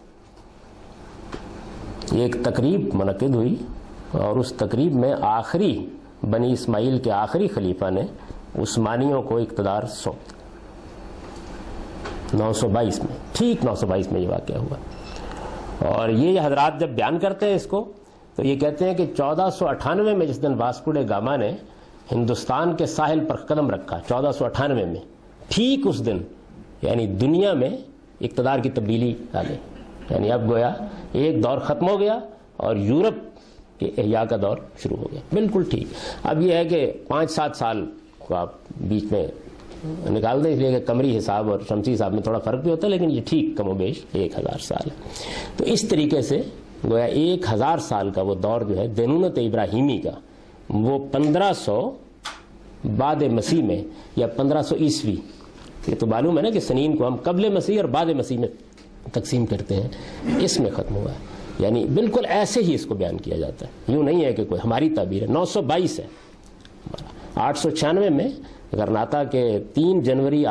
ایک تقریب منعقد ہوئی، اور اس تقریب میں آخری بنی اسماعیل کے آخری خلیفہ نے عثمانیوں کو اقتدار سونپ دیا۔ 922 میں، ٹھیک 922 میں یہ واقعہ ہوا۔ اور یہ حضرات جب بیان کرتے ہیں اس کو، تو یہ کہتے ہیں کہ 1498 میں جس دن واسکو ڈے گاما نے ہندوستان کے ساحل پر قدم رکھا، 1498 میں، ٹھیک اس دن یعنی دنیا میں اقتدار کی تبدیلی آ گئی، یعنی اب گویا ایک دور ختم ہو گیا اور یورپ کے احیاء کا دور شروع ہو گیا۔ بالکل ٹھیک۔ اب یہ ہے کہ 5-7 سال کو آپ بیچ میں نکال دیں، اس لیے کہ قمری حساب اور شمسی حساب میں تھوڑا فرق بھی ہوتا ہے، لیکن یہ ٹھیک کم و بیش 1000 سال ہے۔ تو اس طریقے سے گویا 1000 سال کا وہ دور جو ہے دینونت ابراہیمی کا، وہ 1500 بعد مسیح میں یا 1500 عیسوی، یہ تو معلوم ہے نا کہ سنین کو ہم قبل مسیح اور بعد مسیح میں تقسیم کرتے ہیں، اس میں ختم ہوا ہے۔ یعنی بالکل ایسے ہی اس کو بیان کیا جاتا ہے، یوں نہیں ہے کہ کوئی ہماری تعبیر ہے۔ 922 ہے ہمارا، 896 میں غرناطہ کے 3 جنوری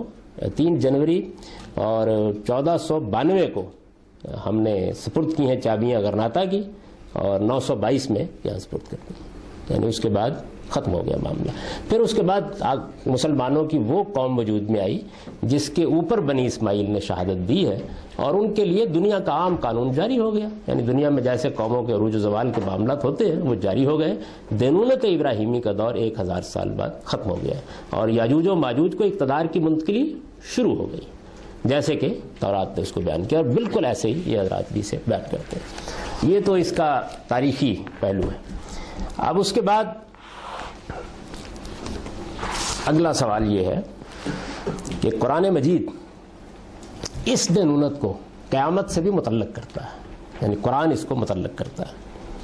اور 1492 کو ہم نے سپرد کی ہیں چابیاں غرناطہ کی، اور 922 میں یہاں سپرد کر دی، یعنی اس کے بعد ختم ہو گیا معاملہ۔ پھر اس کے بعد مسلمانوں کی وہ قوم وجود میں آئی جس کے اوپر بنی اسماعیل نے شہادت دی ہے، اور ان کے لیے دنیا کا عام قانون جاری ہو گیا، یعنی دنیا میں جیسے قوموں کے عروج و زوال کے معاملات ہوتے ہیں وہ جاری ہو گئے۔ دینونت ابراہیمی کا دور 1000 سال بعد ختم ہو گیا، اور یاجوج و ماجوج کو اقتدار کی منتقلی شروع ہو گئی، جیسے کہ تورات نے اس کو بیان کیا، اور بالکل ایسے ہی یہ حضرات بھی سے بیان کرتے ہیں۔ یہ تو اس کا تاریخی پہلو ہے۔ اب اس کے بعد اگلا سوال یہ ہے کہ قرآن مجید اس دینونت کو قیامت سے بھی متعلق کرتا ہے، یعنی قرآن اس کو متعلق کرتا ہے۔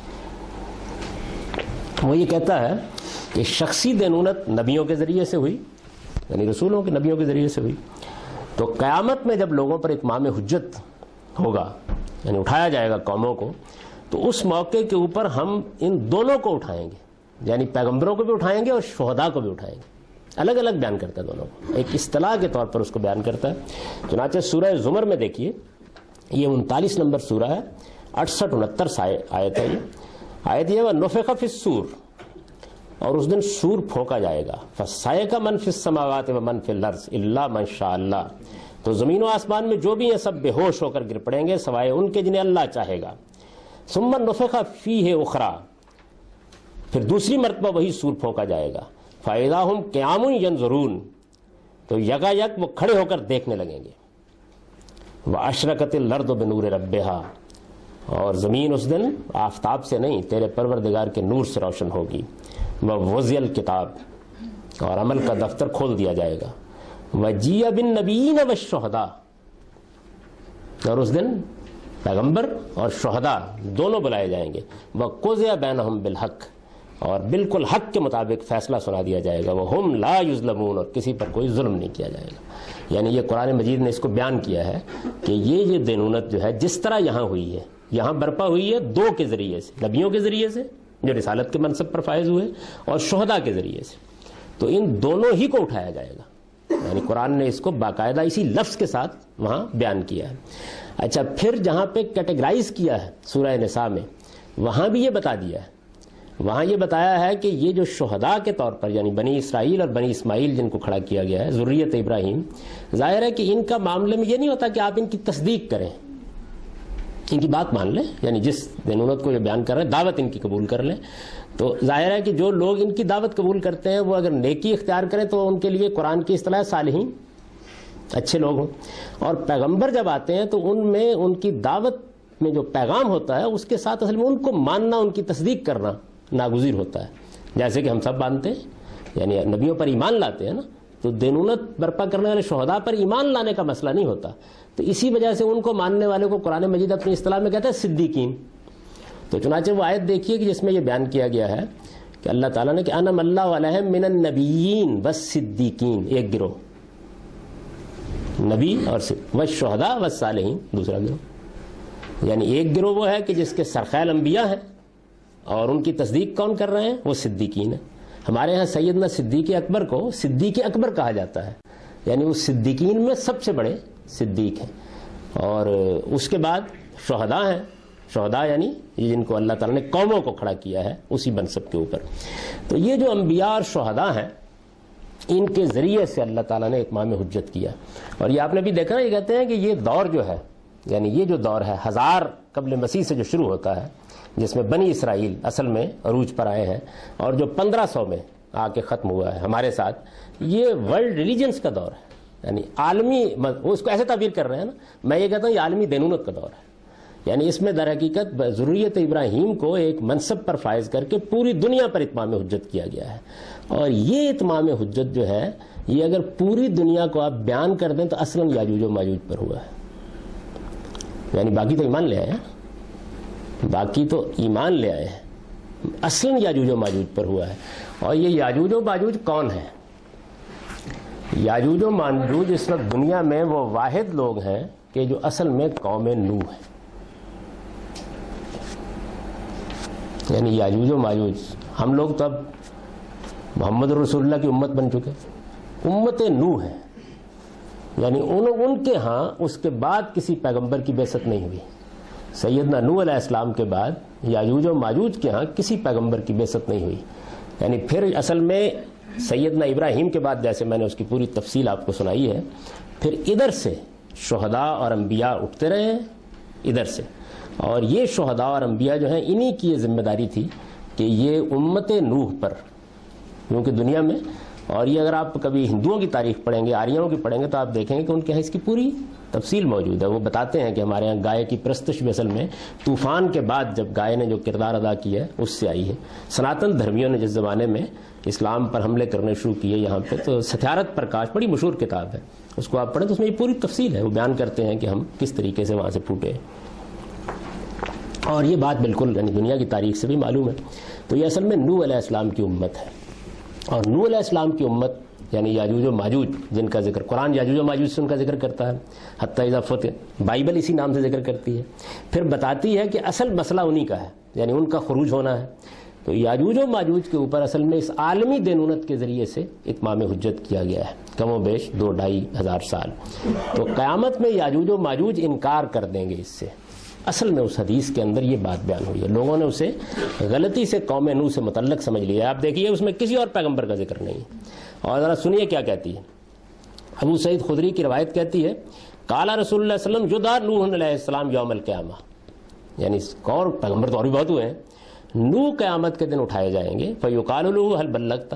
وہ یہ کہتا ہے کہ شخصی دینونت نبیوں کے ذریعے سے ہوئی، یعنی رسولوں کے نبیوں کے ذریعے سے ہوئی، تو قیامت میں جب لوگوں پر اتمام حجت ہوگا، یعنی اٹھایا جائے گا قوموں کو، تو اس موقع کے اوپر ہم ان دونوں کو اٹھائیں گے، یعنی پیغمبروں کو بھی اٹھائیں گے اور شہداء کو بھی اٹھائیں گے۔ الگ الگ بیان کرتا ہے دونوں کو، ایک اصطلاح کے طور پر اس کو بیان کرتا ہے۔ چنانچہ سورہ زمر میں دیکھیے، یہ 39 نمبر سورہ ہے، 68-69 آیت ہے۔ یہ آیت یہ ہے وَنُفِخَ فِي الصُّورِ، اور اس دن سور پھونکا جائے گا، فَصَعِقَ مَن فِي السَّمَاوَاتِ وَمَن فِي الْأَرْضِ إِلَّا مَن شَاءَ اللَّهُ، تو زمین و آسمان میں جو بھی ہیں سب بے ہوش ہو کر گر پڑیں گے سوائے ان کے جنہیں اللہ چاہے گا۔ ثُمَّ نُفِخَ فِيهِ أُخْرَى، پھر دوسری مرتبہ وہی سور پھونکا جائے گا، فَإِذَا هُمْ قِيَامٌ يَنظُرُونَ، تو یکایک وہ کھڑے ہو کر دیکھنے لگیں گے۔ وَأَشْرَقَتِ الْأَرْضُ بِنُورِ رَبِّهَا، اور زمین اس دن آفتاب سے نہیں تیرے پروردگار کے نور سے روشن ہوگی۔ وَوُزِّعَ الْكِتَابُ، اور عمل کا دفتر کھول دیا جائے گا۔ وَجِيَ بِالنَّبِيِّينَ وَالشُّهَدَاءِ، اور اس دن پیغمبر اور شہداء دونوں بلائے جائیں گے۔ وَقُضِيَ بَيْنَهُمْ بِالْحَقِّ، اور بالکل حق کے مطابق فیصلہ سنا دیا جائے گا۔ وَهُمْ لَا يُظْلَمُونَ، اور کسی پر کوئی ظلم نہیں کیا جائے گا۔ یعنی یہ قرآن مجید نے اس کو بیان کیا ہے کہ یہ دینونت جو ہے جس طرح یہاں ہوئی ہے، یہاں برپا ہوئی ہے دو کے ذریعے سے، نبیوں کے ذریعے سے جو رسالت کے منصب پر فائز ہوئے، اور شہداء کے ذریعے سے، تو ان دونوں ہی کو اٹھایا جائے گا۔ یعنی قرآن نے اس کو باقاعدہ اسی لفظ کے ساتھ وہاں بیان کیا ہے۔ اچھا، پھر جہاں پہ کیٹیگرائز کیا ہے سورہ نساء میں، وہاں بھی یہ بتا دیا ہے، وہاں یہ بتایا ہے کہ یہ جو شہداء کے طور پر، یعنی بنی اسرائیل اور بنی اسماعیل جن کو کھڑا کیا گیا ہے، ذریت ابراہیم، ظاہر ہے کہ ان کا معاملے میں یہ نہیں ہوتا کہ آپ ان کی تصدیق کریں، ان کی بات مان لیں، یعنی جس دینونت کو یہ بیان کر رہے ہیں دعوت ان کی قبول کر لیں۔ تو ظاہر ہے کہ جو لوگ ان کی دعوت قبول کرتے ہیں وہ اگر نیکی اختیار کریں تو ان کے لیے قرآن کی اصطلاح صالحین، اچھے لوگ ہوں، اور پیغمبر جب آتے ہیں تو ان میں ان کی دعوت میں جو پیغام ہوتا ہے اس کے ساتھ اصل میں ان کو ماننا، ان کی تصدیق کرنا ناگزیر ہوتا ہے، جیسے کہ ہم سب مانتے ہیں، یعنی نبیوں پر ایمان لاتے ہیں نا، تو دینونت برپا کرنے والے شہداء پر ایمان لانے کا مسئلہ نہیں ہوتا، تو اسی وجہ سے ان کو ماننے والے کو قرآن مجید اپنی اصطلاح میں کہتا ہے صدیقین۔ تو چنانچہ وہ آیت دیکھیے کہ جس میں یہ بیان کیا گیا ہے کہ اللہ تعالیٰ نے کہ انعم اللہ علیہم من النبیین والصدیقین، ایک گروہ نبی اور والشہداء والصالحین دوسرا گروہ، یعنی ایک گروہ وہ ہے کہ جس کے سرخیل انبیاء ہیں اور ان کی تصدیق کون کر رہے ہیں، وہ صدیقین ہیں۔ ہمارے ہاں سیدنا صدیق اکبر کو صدیق اکبر کہا جاتا ہے، یعنی وہ صدیقین میں سب سے بڑے صدیق ہیں، اور اس کے بعد شہداء ہیں، شہداء یعنی جن کو اللہ تعالیٰ نے قوموں کو کھڑا کیا ہے اسی منصب کے اوپر۔ تو یہ جو انبیاء اور شہداء ہیں ان کے ذریعے سے اللہ تعالیٰ نے اتمام حجت کیا، اور یہ آپ نے بھی دیکھا نا، یہ کہتے ہیں کہ یہ دور جو ہے، یعنی یہ جو دور ہے 1000 قبل مسیح سے جو شروع ہوتا ہے، جس میں بنی اسرائیل اصل میں عروج پر آئے ہیں، اور جو 1500 میں آ کے ختم ہوا ہے ہمارے ساتھ، یہ ورلڈ ریلیجنس کا دور ہے، یعنی عالمی، وہ اس کو ایسے تعبیر کر رہے ہیں نا، میں یہ کہتا ہوں یہ عالمی دینونت کا دور ہے، یعنی اس میں در حقیقت ذریت ابراہیم کو ایک منصب پر فائز کر کے پوری دنیا پر اتمام حجت کیا گیا ہے، اور یہ اتمام حجت جو ہے یہ اگر پوری دنیا کو آپ بیان کر دیں تو اصلاً یاجوج و ماجوج پر ہوا ہے، یعنی باقی تو ایمان لے آئے ہیں، باقی تو ایمان لے آئے ہیں، اصلاً یاجوج و ماجوج پر ہوا ہے۔ اور یہ یاجوج و ماجوج کون ہیں؟ یاجوج و ماجوج اس وقت دنیا میں وہ واحد لوگ ہیں کہ جو اصل میں قوم نوح ہیں، یعنی یاجوج و ماجوج، ہم لوگ تو اب محمد رسول اللہ کی امت بن چکے، امت نوح ہے، یعنی ان کے ہاں اس کے بعد کسی پیغمبر کی بعثت نہیں ہوئی، سیدنا نوح علیہ السلام کے بعد یاجوج و ماجوج کے ہاں کسی پیغمبر کی بعثت نہیں ہوئی، یعنی پھر اصل میں سیدنا ابراہیم کے بعد جیسے میں نے اس کی پوری تفصیل آپ کو سنائی ہے، پھر ادھر سے شہداء اور انبیاء اٹھتے رہے ہیں ادھر سے، اور یہ شہداء اور انبیاء جو ہیں انہی کی یہ ذمہ داری تھی کہ یہ امت نوح پر، کیونکہ دنیا میں، اور یہ اگر آپ کبھی ہندوؤں کی تاریخ پڑھیں گے، آریوں کی پڑھیں گے، تو آپ دیکھیں گے کہ ان کے یہاں اس کی پوری تفصیل موجود ہے۔ وہ بتاتے ہیں کہ ہمارے یہاں گائے کی پرستش بھی اصل میں طوفان کے بعد جب گائے نے جو کردار ادا کیا ہے اس سے آئی ہے۔ سناتن دھرمیوں نے جس زمانے میں اسلام پر حملے کرنے شروع کیے یہاں پہ، تو ستیارتھ پرکاش بڑی مشہور کتاب ہے، اس کو آپ پڑھیں تو اس میں یہ پوری تفصیل ہے، وہ بیان کرتے ہیں کہ ہم کس طریقے سے وہاں سے پھوٹے، اور یہ بات بالکل یعنی دنیا کی تاریخ سے بھی معلوم ہے۔ تو یہ اصل میں نوح علیہ السلام کی امت ہے، اور نوح علیہ السلام کی امت یعنی یاجوج و ماجوج جن کا ذکر قرآن یاجوج و ماجوج سے ان کا ذکر کرتا ہے، حتی اذا فتح بائبل اسی نام سے ذکر کرتی ہے، پھر بتاتی ہے کہ اصل مسئلہ انہی کا ہے، یعنی ان کا خروج ہونا ہے۔ تو یاجوج و ماجوج کے اوپر اصل میں اس عالمی دینونت کے ذریعے سے اتمام حجت کیا گیا ہے، کم و بیش 2-2.5 ہزار سال۔ تو قیامت میں یاجوج و ماجوج انکار کر دیں گے اس سے۔ اصل میں اس حدیث کے اندر یہ بات بیان ہوئی ہے، لوگوں نے اسے غلطی سے قوم نوح سے متعلق سمجھ لیا۔ آپ دیکھیے اس میں کسی اور پیغمبر کا ذکر نہیں، اور ذرا سنیے کیا کہتی ہے۔ ابو سعید خدری کی روایت کہتی ہے، قال رسول اللہ صلی اللہ علیہ وسلم یدعى نوح علیہ السلام یوم القیامہ، یعنی اور پیغمبر تو اور بھی بہت ہوئے ہیں، نوح قیامت کے دن اٹھائے جائیں گے، فیقال له هل بلغت،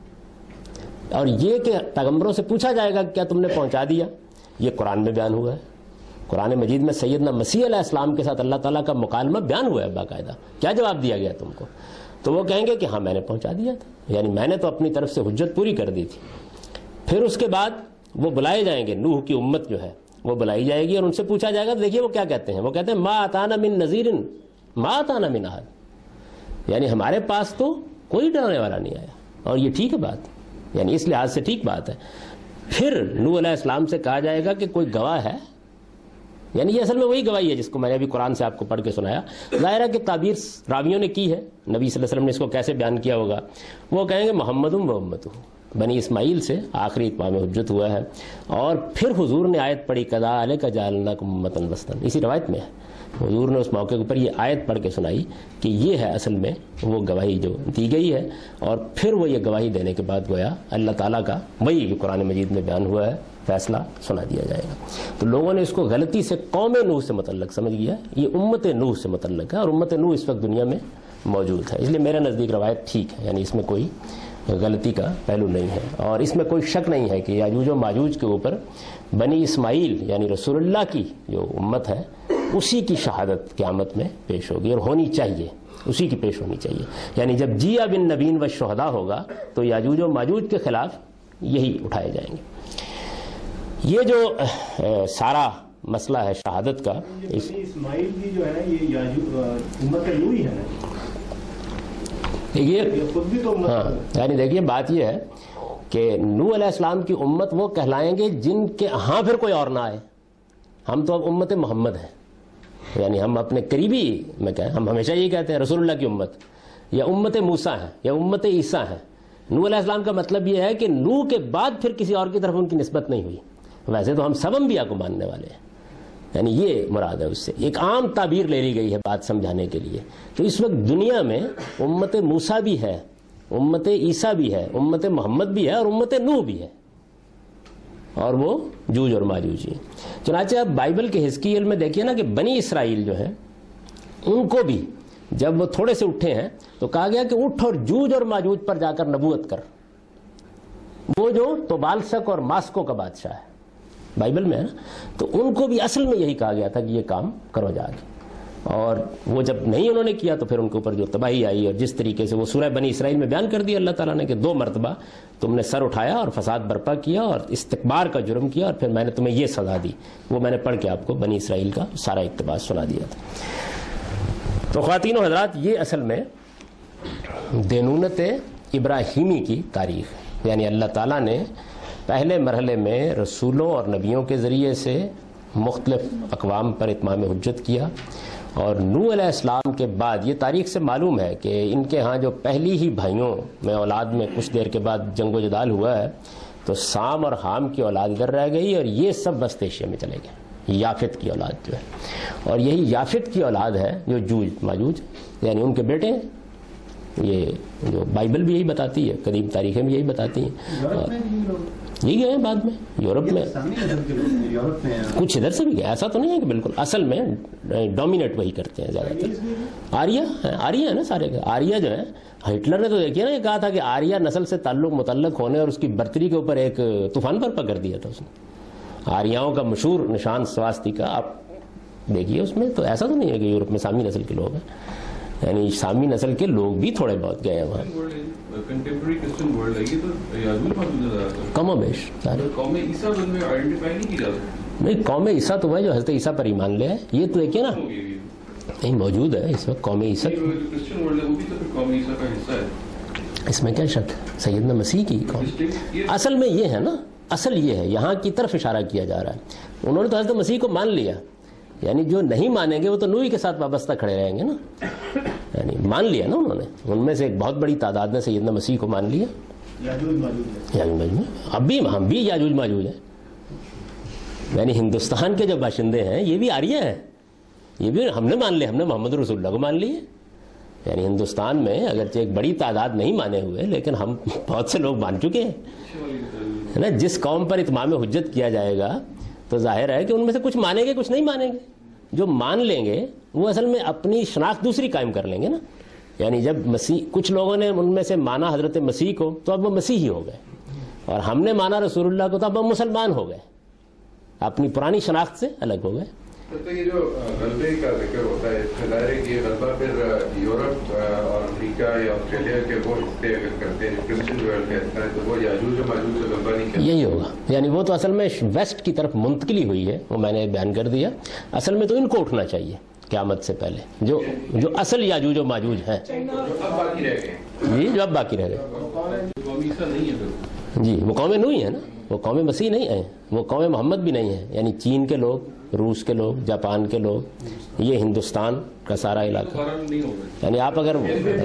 اور یہ کہ پیغمبروں سے پوچھا جائے گا کیا تم نے پہنچا دیا۔ یہ قرآن میں بیان ہوا ہے، قرآن مجید میں سیدنا مسیح علیہ السلام کے ساتھ اللہ تعالیٰ کا مکالمہ بیان ہوا ہے باقاعدہ، کیا جواب دیا گیا تم کو، تو وہ کہیں گے کہ ہاں میں نے پہنچا دیا تھا، یعنی میں نے تو اپنی طرف سے حجت پوری کر دی تھی۔ پھر اس کے بعد وہ بلائے جائیں گے، نوح کی امت جو ہے وہ بلائی جائے گی اور ان سے پوچھا جائے گا، دیکھیے وہ کیا کہتے ہیں، وہ کہتے ہیں ما اتانا من نذیر ما اتانا من احد، یعنی ہمارے پاس تو کوئی ڈرانے والا نہیں آیا، اور یہ ٹھیک ہے بات، یعنی اس لحاظ سے ٹھیک بات ہے۔ پھر نوح علیہ السلام سے کہا جائے گا کہ کوئی گواہ ہے، یعنی یہ اصل میں وہی گواہی ہے جس کو میں نے ابھی قرآن سے آپ کو پڑھ کے سنایا۔ ظاہرہ کہ تعبیر راویوں نے کی ہے، نبی صلی اللہ علیہ وسلم نے اس کو کیسے بیان کیا ہوگا، وہ کہیں گے محمد و امتہ، بنی اسماعیل سے آخری اتمام حجت ہوا ہے۔ اور پھر حضور نے آیت پڑھی کذالک جعلناکم امۃ وسطا، اسی روایت میں ہے، حضور نے اس موقع کے اوپر یہ آیت پڑھ کے سنائی کہ یہ ہے اصل میں وہ گواہی جو دی گئی ہے، اور پھر وہ یہ گواہی دینے کے بعد گویا اللہ تعالیٰ کا وہی جو قرآن مجید میں بیان ہوا ہے فیصلہ سنا دیا جائے گا۔ تو لوگوں نے اس کو غلطی سے قوم نوح سے متعلق سمجھ گیا، یہ امت نوح سے متعلق ہے، اور امت نوح اس وقت دنیا میں موجود ہے، اس لیے میرے نزدیک روایت ٹھیک ہے، یعنی اس میں کوئی غلطی کا پہلو نہیں ہے، اور اس میں کوئی شک نہیں ہے کہ یاجوج و ماجوج کے اوپر بنی اسماعیل یعنی رسول اللہ کی جو امت ہے اسی کی شہادت قیامت میں پیش ہوگی، اور ہونی چاہیے، اسی کی پیش ہونی چاہیے۔ یعنی جب جیہ بن نبین و شہداء ہوگا تو یاجوج و ماجوج کے خلاف یہی اٹھائے جائیں گے۔ یہ جو سارا مسئلہ ہے شہادت کا، اسماعیل کی جو ہے یہ امت نوح ہے نا، دیکھیے ہاں، یعنی دیکھیے بات یہ ہے کہ نوح علیہ السلام کی امت وہ کہلائیں گے جن کے ہاں پھر کوئی اور نہ آئے۔ ہم تو اب امت محمد ہیں، یعنی ہم اپنے قریبی میں کہیں، ہم ہمیشہ یہی کہتے ہیں رسول اللہ کی امت، یا امت موسیٰ ہیں، یا امت عیسیٰ ہیں۔ نوح علیہ السلام کا مطلب یہ ہے کہ نوح کے بعد پھر کسی اور کی طرف ان کی نسبت نہیں ہوئی، ویسے تو ہم سب انبیاء کو ماننے والے ہیں، یعنی یہ مراد ہے، اس سے ایک عام تعبیر لے لی گئی ہے بات سمجھانے کے لیے۔ تو اس وقت دنیا میں امت موسیٰ بھی ہے، امت عیسیٰ بھی ہے، امت محمد بھی ہے، اور امت نوح بھی ہے، اور وہ جوج اور ماجوج ہیں۔ چنانچہ اب بائبل کے حزقیل میں دیکھیے نا کہ بنی اسرائیل جو ہیں ان کو بھی جب وہ تھوڑے سے اٹھے ہیں تو کہا گیا کہ اٹھ اور جوج اور ماجوج پر جا کر نبوت کر، وہ جو توبالسک اور ماسکو کا بادشاہ ہے بائبل میں ہے نا، تو ان کو بھی اصل میں یہی کہا گیا تھا کہ یہ کام کرو جا کے، اور وہ جب نہیں انہوں نے کیا تو پھر ان کے اوپر جو تباہی آئی، اور جس طریقے سے وہ سورہ بنی اسرائیل میں بیان کر دیا اللہ تعالیٰ نے کہ 2 مرتبہ تم نے سر اٹھایا اور فساد برپا کیا اور استکبار کا جرم کیا، اور پھر میں نے تمہیں یہ سزا دی، وہ میں نے پڑھ کے آپ کو بنی اسرائیل کا سارا اقتباس سنا دیا تھا۔ تو خواتین و حضرات، یہ اصل میں دینونت ابراہیمی کی تاریخ ہے، یعنی اللہ تعالیٰ نے پہلے مرحلے میں رسولوں اور نبیوں کے ذریعے سے مختلف اقوام پر اتمام حجت کیا، اور نوح علیہ السلام کے بعد یہ تاریخ سے معلوم ہے کہ ان کے ہاں جو پہلی ہی بھائیوں میں اولاد میں کچھ دیر کے بعد جنگ و جدال ہوا ہے، تو سام اور حام کی اولاد ادھر رہ گئی، اور یہ سب وسط ایشیا میں چلے گئے، یافت کی اولاد جو ہے، اور یہی یافت کی اولاد ہے جو جوج ماجوج، یعنی ان کے بیٹے ہیں، یہ جو بائبل بھی یہی بتاتی ہے، قدیم تاریخیں بھی یہی بتاتی ہیں. یہی گئے ہیں بعد میں یورپ میں، کچھ ادھر سے بھی گئے، ایسا تو نہیں ہے کہ بالکل. اصل میں ڈومینیٹ وہی کرتے ہیں زیادہ تر. آریہ ہے نا سارے. آریہ جو ہے، ہٹلر نے تو دیکھیے نا یہ کہا تھا کہ آریہ نسل سے متعلق ہونے اور اس کی برتری کے اوپر ایک طوفان برپا کر دیا تھا اس نے. آریاؤں کا مشہور نشان سواستیکا آپ دیکھیے اس میں. تو ایسا تو نہیں ہے کہ یورپ میں سامی نسل کے لوگ ہیں، یعنی سامی نسل کے لوگ بھی تھوڑے بہت گئے ہیں وہاں. کم و بیش نہیں. قوم عیسیٰ تو ہے جو حضرت عیسیٰ پر ایمان لے ہے. یہ تو دیکھیے نا نہیں موجود ہے اس وقت قوم عیسیٰ. اس میں کیا شک ہے؟ سیدنا مسیح کی قوم. اصل میں یہ ہے نا، اصل یہ ہے، یہاں کی طرف اشارہ کیا جا رہا ہے. انہوں نے تو حضرت مسیح کو مان لیا، یعنی جو نہیں مانیں گے وہ تو نوح کے ساتھ وابستہ کھڑے رہیں گے نا. یعنی مان لیا نا انہوں نے. ان میں سے ایک بہت بڑی تعداد نے سیدنا مسیح کو مان لیا. یاجوج ماجوج اب بھی ہم بھی یاجوج ماجوج ہیں. یعنی ہندوستان کے جو باشندے ہیں یہ بھی آریہ ہیں، یہ بھی ہم نے مان لیا. ہم نے محمد رسول اللہ کو مان لیے. یعنی ہندوستان میں اگرچہ ایک بڑی تعداد نہیں مانے ہوئے لیکن ہم بہت سے لوگ مان چکے ہیں نا. جس قوم پر اتمام حجت کیا جائے گا تو ظاہر ہے کہ ان میں سے کچھ مانیں گے کچھ نہیں مانیں گے. جو مان لیں گے وہ اصل میں اپنی شناخت دوسری قائم کر لیں گے نا. یعنی جب مسیح، کچھ لوگوں نے ان میں سے مانا حضرت مسیح کو تو اب وہ مسیحی ہو گئے، اور ہم نے مانا رسول اللہ کو تو اب ہم مسلمان ہو گئے، اپنی پرانی شناخت سے الگ ہو گئے. تو یہ جو غلبے کا ذکر ہوتا ہے، اس میں ظاہر ہے کہ یہ غلبہ پھر یورپ اور امریکہ یا آسٹریلیا کے وہ حصے اگر کرتے ہیں کرسچن ورلڈ کے حصہ ہے تو وہ یاجوج و ماجوج سے غلبہ نہیں کرتے. یہی ہوگا. یعنی وہ تو اصل میں ویسٹ کی طرف منتقلی ہوئی ہے، وہ میں نے بیان کر دیا. اصل میں تو ان کو اٹھنا چاہیے قیامت سے پہلے، جو اصل یاجوج و ماجوج ہیں. جی جو اب باقی رہ گئے جی وہ قوم نوح ہے نا، وہ قوم مسیح نہیں ہے، وہ قوم محمد بھی نہیں ہے. یعنی چین کے لوگ، روس کے لوگ، جاپان کے لوگ، یہ ہندوستان کا سارا علاقہ. یعنی آپ اگر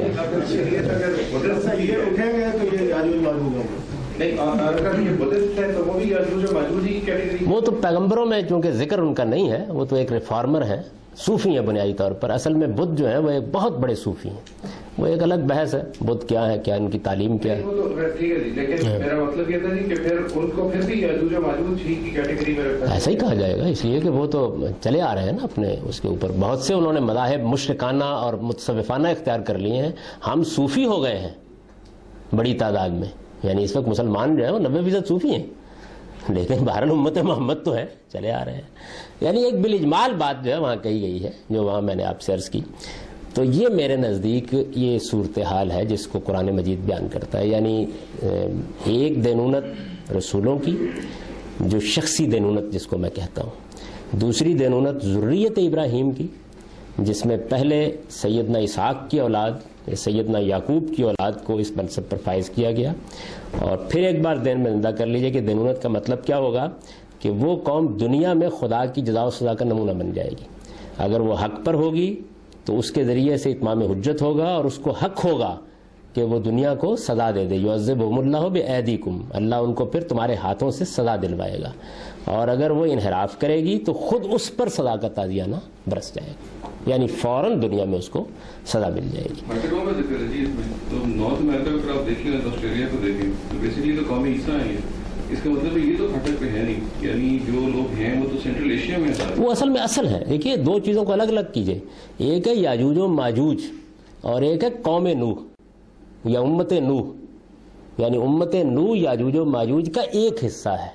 وہ تو پیغمبروں میں چونکہ ذکر ان کا نہیں ہے، وہ تو ایک ریفارمر ہیں، صوفی ہیں بنیادی طور پر. اصل میں بدھ جو ہیں وہ ایک بہت بڑے صوفی ہیں، وہ ایک الگ بحث ہے. بدھ کیا ہے، کیا ان کی تعلیم کیا ہے. میرا مطلب یہ تھا کہ پھر ان کو پھر بھی یاجوج و ماجوج ہی کی کیٹیگری میں رکھا ایسا ہی کہا جائے گا، اس لیے کہ وہ تو چلے آ رہے ہیں نا اپنے اس کے اوپر. بہت سے انہوں نے مذاہب مشرکانہ اور متصوفانہ اختیار کر لیے ہیں. ہم صوفی ہو گئے ہیں بڑی تعداد میں. یعنی اس وقت مسلمان جو ہیں وہ 90% صوفی ہیں، لیکن بہرحال امت محمد تو ہے، چلے آ رہے ہیں. یعنی ایک بالاجمال بات جو ہے وہاں کہی گئی ہے، جو وہاں میں نے آپ سے عرض کی. تو یہ میرے نزدیک یہ صورتحال ہے جس کو قرآن مجید بیان کرتا ہے. یعنی ایک دینونت رسولوں کی، جو شخصی دینونت جس کو میں کہتا ہوں. دوسری دینونت ذریت ابراہیم کی، جس میں پہلے سیدنا اسحاق کی اولاد، سیدنا یعقوب کی اولاد کو اس منصب پر فائز کیا گیا. اور پھر ایک بار ذہن میں زندہ کر لیجئے کہ دینونت کا مطلب کیا ہوگا، کہ وہ قوم دنیا میں خدا کی جزا و سزا کا نمونہ بن جائے گی. اگر وہ حق پر ہوگی تو اس کے ذریعے سے اتمام حجت ہوگا، اور اس کو حق ہوگا کہ وہ دنیا کو سزا دے دے. یعذبہم اللہ بایدیکم، اللہ ان کو پھر تمہارے ہاتھوں سے سزا دلوائے گا. اور اگر وہ انحراف کرے گی تو خود اس پر سزا کا تازیانہ برس جائے گا، یعنی فوراً دنیا میں اس کو سزا مل جائے گی. نارتھ امریکہ میں اگر آپ دیکھیں تو آسٹریلیا کو دیکھیں تو بیسیکلی تو قوم عیسیٰ ہیں. اس کا مطلب یہ تو کھٹک پہ ہے نہیں، یعنی جو لوگ ہیں وہ تو سینٹرل ایشیا میں ہیں. وہ اصل میں اصل ہے. دیکھیے دو چیزوں کو الگ الگ کیجئے. ایک ہے یاجوج و ماجوج اور ایک ہے قوم نوح یا امت نوح. یعنی امت نوح یاجوج و ماجوج کا ایک حصہ ہے.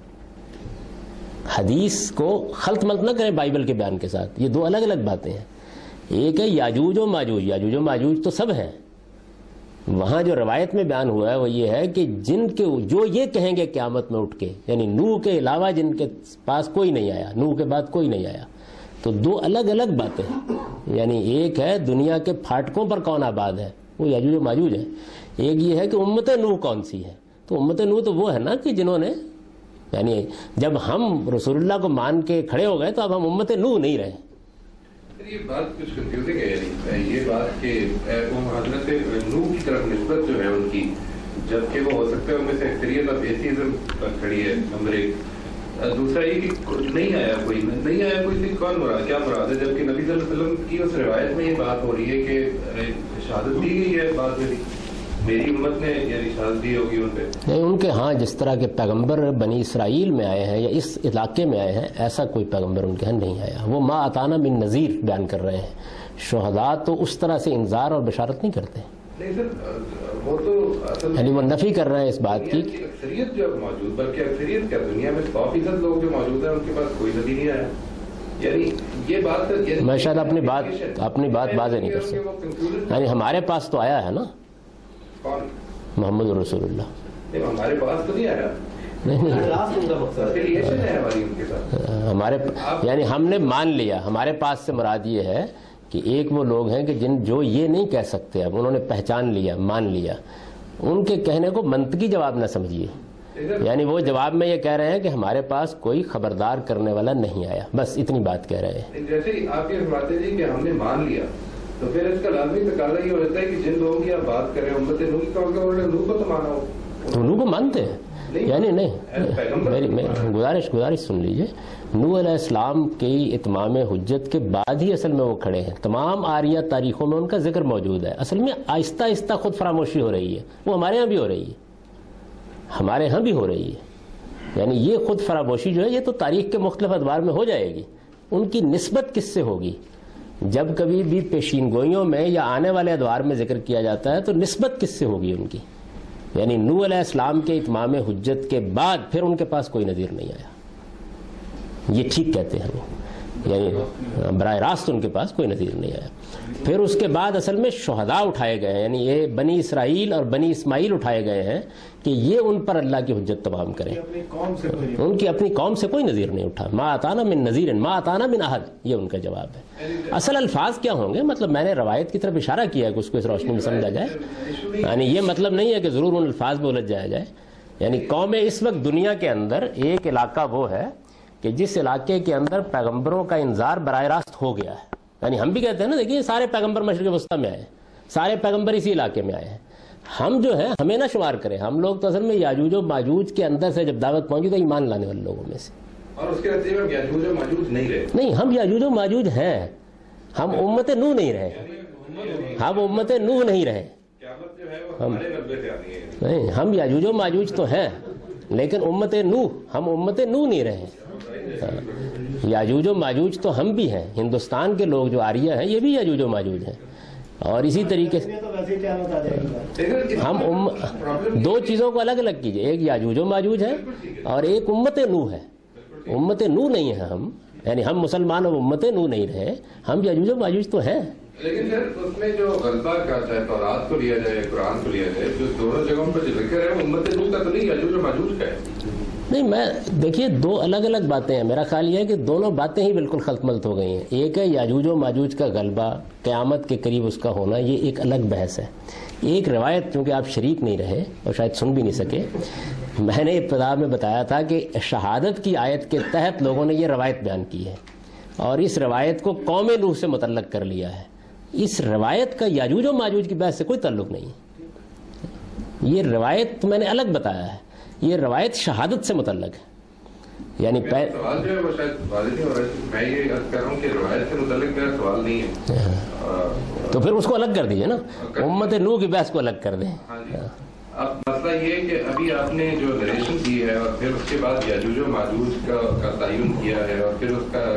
حدیث کو خلط ملط نہ کریں بائبل کے بیان کے ساتھ، یہ دو الگ الگ باتیں ہیں. ایک ہے یاجوج و ماجوج. یاجوج و ماجوج تو سب ہیں. وہاں جو روایت میں بیان ہوا ہے وہ یہ ہے کہ جن کے جو یہ کہیں گے قیامت میں اٹھ کے، یعنی نوح کے علاوہ جن کے پاس کوئی نہیں آیا، نوح کے بعد کوئی نہیں آیا. تو دو الگ الگ باتیں ہیں. یعنی ایک ہے دنیا کے پھاٹکوں پر کون آباد ہے، وہ یاجوج و ماجوج ہے. ایک یہ ہے کہ امت نوح کون سی ہے. تو امت نوح تو وہ ہے نا کہ جنہوں نے، یعنی جب ہم رسول اللہ کو مان کے کھڑے ہو گئے تو اب ہم امت نوح نہیں رہے. یہ بات کچھ کنفیوزنگ ہے. یعنی یہ بات کہ حضرت نوح کی طرف نسبت جو ہے ان کی، جبکہ وہ ہو سکتا ہے ان میں سے اکثریت آف ایتھیزم پر کھڑی ہے نمبر ایک، دوسرا یہ کہ نہیں آیا کوئی سے کون مراد کیا مراد ہے، جبکہ نبی صلی اللہ علیہ وسلم کی اس روایت میں یہ بات ہو رہی ہے کہ شہادت دی گئی ہے بعد میں میری امت نے یعنی شہادت دی ہوگی ان پہ. نہیں، ان کے ہاں جس طرح کے پیغمبر بنی اسرائیل میں آئے ہیں یا اس علاقے میں آئے ہیں ایسا کوئی پیغمبر ان کے ہاں نہیں آیا. وہ ما اتانا من نذیر بیان کر رہے ہیں. شہداء تو اس طرح سے انذار اور بشارت نہیں کرتے. نہیں سر، وہ تو یعنی وہ نفی کر رہے ہیں اس بات کی. اکثریت جو موجود، بلکہ اکثریت کیا دنیا میں 100% لوگ جو موجود ہیں ان کے پاس کوئی نبی نہیں آیا. یعنی یہ بات میں شاید اپنی بات واضح نہیں کر سکتا. یعنی ہمارے پاس تو آیا ہے نا محمد رسول اللہ. ہمارے پاس تو نہیں آیا. ہمارے یعنی ہم نے مان لیا. ہمارے پاس سے مراد یہ ہے کہ ایک وہ لوگ ہیں کہ جو یہ نہیں کہہ سکتے، اب انہوں نے پہچان لیا، مان لیا. ان کے کہنے کو منطقی جواب نہ سمجھیے. یعنی وہ جواب میں یہ کہہ رہے ہیں کہ ہمارے پاس کوئی خبردار کرنے والا نہیں آیا، بس اتنی بات کہہ رہے ہیں. جیسے آپ یہ فرماتے جی کہ ہم نے مان لیا، تو پھر اس کا لازمی تقاضا یہ ہوتا ہے کہ جن لوگوں کی آپ بات کر رہے ہیں امت نوح کی، انہوں نے نوح کو تو مانا ہو. تو نوح کو مانتے ہیں. یعنی نہیں، میری گزارش سن لیجئے. نوح علیہ السلام کی اتمام حجت کے بعد ہی اصل میں وہ کھڑے ہیں. تمام آریہ تاریخوں میں ان کا ذکر موجود ہے. اصل میں آہستہ آہستہ خود فراموشی ہو رہی ہے. وہ ہمارے ہاں بھی ہو رہی ہے، ہمارے ہاں بھی ہو رہی ہے. یعنی یہ خود فراموشی جو ہے یہ تو تاریخ کے مختلف ادوار میں ہو جائے گی. ان کی نسبت کس سے ہوگی؟ جب کبھی بھی پیشین گوئیوں میں یا آنے والے ادوار میں ذکر کیا جاتا ہے تو نسبت کس سے ہوگی ان کی؟ یعنی نوح علیہ السلام کے اتمام حجت کے بعد پھر ان کے پاس کوئی نذیر نہیں آیا. یہ ٹھیک کہتے ہیں وہ، یعنی براہ راست ان کے پاس کوئی نذیر نہیں آیا. پھر اس کے بعد اصل میں شہداء اٹھائے گئے ہیں. یعنی یہ بنی اسرائیل اور بنی اسماعیل اٹھائے گئے ہیں کہ یہ ان پر اللہ کی حجت تمام کریں. ان کی اپنی قوم سے کوئی نذیر نہیں اٹھا. ما اتانا من نذیر ما اتانا من احد، یہ ان کا جواب ہے. اصل الفاظ کیا ہوں گے؟ مطلب میں نے روایت کی طرف اشارہ کیا ہے کہ اس کو اس روشنی میں سمجھا جائے. یعنی یہ مطلب نہیں ہے کہ ضرور ان الفاظ میں الجھ جایا جائے. یعنی قوم اس وقت دنیا کے اندر ایک علاقہ وہ ہے کہ جس علاقے کے اندر پیغمبروں کا انذار براہ راست ہو گیا ہے. یعنی ہم بھی کہتے ہیں نا، دیکھیے سارے پیغمبر مشرق وسطیٰ میں آئے ہیں، سارے پیغمبر اسی علاقے میں آئے ہیں. ہم جو ہے ہمیں نہ شمار کریں. ہم لوگ تو اصل میں یاجوج و ماجوج کے اندر سے جب دعوت پہنچی تو ایمان لانے والے لوگوں میں سے. اور اس کے نتیجے میں یاجوج و ماجوج نہیں رہے. نہیں، ہم یاجوج و ماجوج ہیں. ہم امت نوح نہیں رہے. ہم امت نوح نہیں رہے. نہیں، ہم یاجوج و ماجوج تو ہیں لیکن امت نوح، ہم امت نوح نہیں رہے. یاجوج و ماجوج تو ہم بھی ہیں. ہندوستان کے لوگ جو آریہ ہیں یہ بھی یاجوج و ماجوج ہیں. اور اسی طریقے سے ہم دو چیزوں کو الگ الگ کیجئے. ایک یاجوج و ماجوج ہے اور ایک امت نوح ہے. امت نوح نہیں ہے ہم. یعنی ہم مسلمان اور امت نوح نہیں رہے. ہم یاجوج و ماجوج تو ہیں. لیکن سر اس میں جو غلبہ کا چاہے تورات کو لیا جائے قرآن کو لیا جائے، جو دونوں جگہوں پر جو ذکر ہے وہ امت نوح کا تو نہیں، یاجوج و ماجوج کا ہے. نہیں، میں دیکھیے دو الگ الگ باتیں ہیں. میرا خیال یہ ہے کہ دونوں باتیں ہی بالکل خلط ملط ہو گئی ہیں. ایک ہے یاجوج و ماجوج کا غلبہ، قیامت کے قریب اس کا ہونا، یہ ایک الگ بحث ہے. ایک روایت کیونکہ آپ شریک نہیں رہے اور شاید سن بھی نہیں سکے، میں نے ابتدا میں بتایا تھا کہ شہادت کی آیت کے تحت لوگوں نے یہ روایت بیان کی ہے اور اس روایت کو قوم نوح سے متعلق کر لیا ہے. اس روایت کا یاجوج و ماجوج کی بحث سے کوئی تعلق نہیں. یہ روایت میں نے الگ بتایا ہے. یہ روایت شہادت سے متعلق ہے. یعنی سوال جو ہے وہ شاید واضح نہیں ہو رہا ہے. میں یہ عرض کر رہا ہوں کہ روایت سے متعلق میرا سوال نہیں ہے. تو پھر اس کو الگ کر دیجیے نا، امت نوح کی بحث کو الگ کر دیں. اب مسئلہ یہ ہے کہ ابھی آپ نے جو نریشن کی ہے اور پھر اس کے بعد یاجوج و ماجوج کا تعین کیا ہے اور پھر اس کا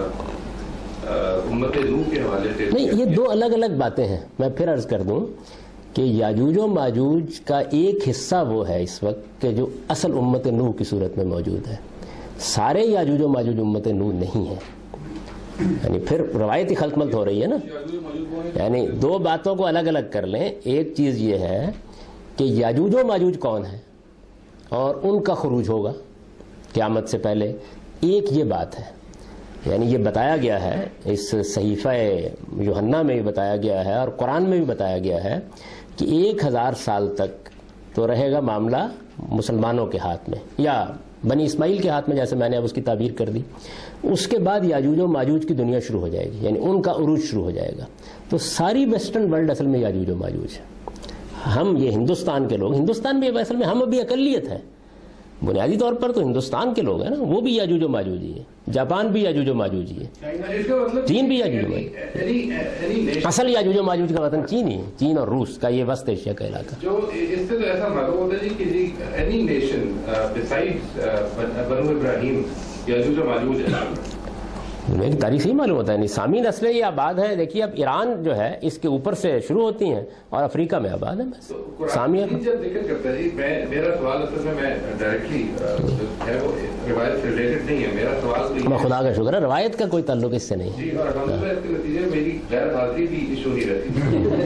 امت نوح کے حوالے سے. نہیں، یہ دو الگ الگ باتیں ہیں. میں پھر عرض کر دوں کہ یاجوج و ماجوج کا ایک حصہ وہ ہے اس وقت کہ جو اصل امت نوح کی صورت میں موجود ہے. سارے یاجوج و ماجوج امت نوح نہیں ہیں. یعنی پھر روایتی خلط ملط ہو رہی ہے نا. یعنی دو باتوں کو الگ الگ کر لیں. ایک چیز یہ ہے کہ یاجوج و ماجوج کون ہیں اور ان کا خروج ہوگا قیامت سے پہلے. ایک یہ بات ہے. یعنی یہ بتایا گیا ہے اس صحیفہ یوحنا میں بھی بتایا گیا ہے اور قرآن میں بھی بتایا گیا ہے کہ 1000 سال تک تو رہے گا معاملہ مسلمانوں کے ہاتھ میں یا بنی اسماعیل کے ہاتھ میں، جیسے میں نے اب اس کی تعبیر کر دی. اس کے بعد یاجوج و ماجوج کی دنیا شروع ہو جائے گی. یعنی ان کا عروج شروع ہو جائے گا. تو ساری ویسٹرن ورلڈ اصل میں یاجوج و ماجوج ہے. ہم یہ ہندوستان کے لوگ، ہندوستان میں اصل میں ہم ابھی اقلیت ہیں. بنیادی طور پر تو ہندوستان کے لوگ ہیں نا، وہ بھی یاجوج و ماجوجی ہیں، جاپان بھی یاجوج و ماجوجی ہے، چین بھی یاجوج و ماجوجی۔ اصل یاجوج و ماجوج کا وطن چین ہی ہے، چین اور روس کا یہ وسط ایشیا کا علاقہ۔ جو اس سے تو ایسا معلوم ہوتا ہے کہ جی اینی نیشن بسائڈ بنو ابراہیم یاجوج و ماجوج ہے۔ میری تاریخ ہی معلوم ہوتا ہے، سامی نسلیں یہ آباد ہیں۔ دیکھیے اب ایران جو ہے اس کے اوپر سے شروع ہوتی ہیں اور افریقہ میں آباد ہیں بس سامی۔ جب ذکر کرتا ہے جی، میرا سوال اصل میں ڈائریکٹلی ہے وہ روایت سے ریلیٹڈ نہیں ہے، میرا سوال خدا کا شکر ہے روایت کا کوئی تعلق اس سے نہیں ہے جی، اور الحمدللہ اس کے نتیجے میں میری غیر حاضری بھی ایشو نہیں رہتی۔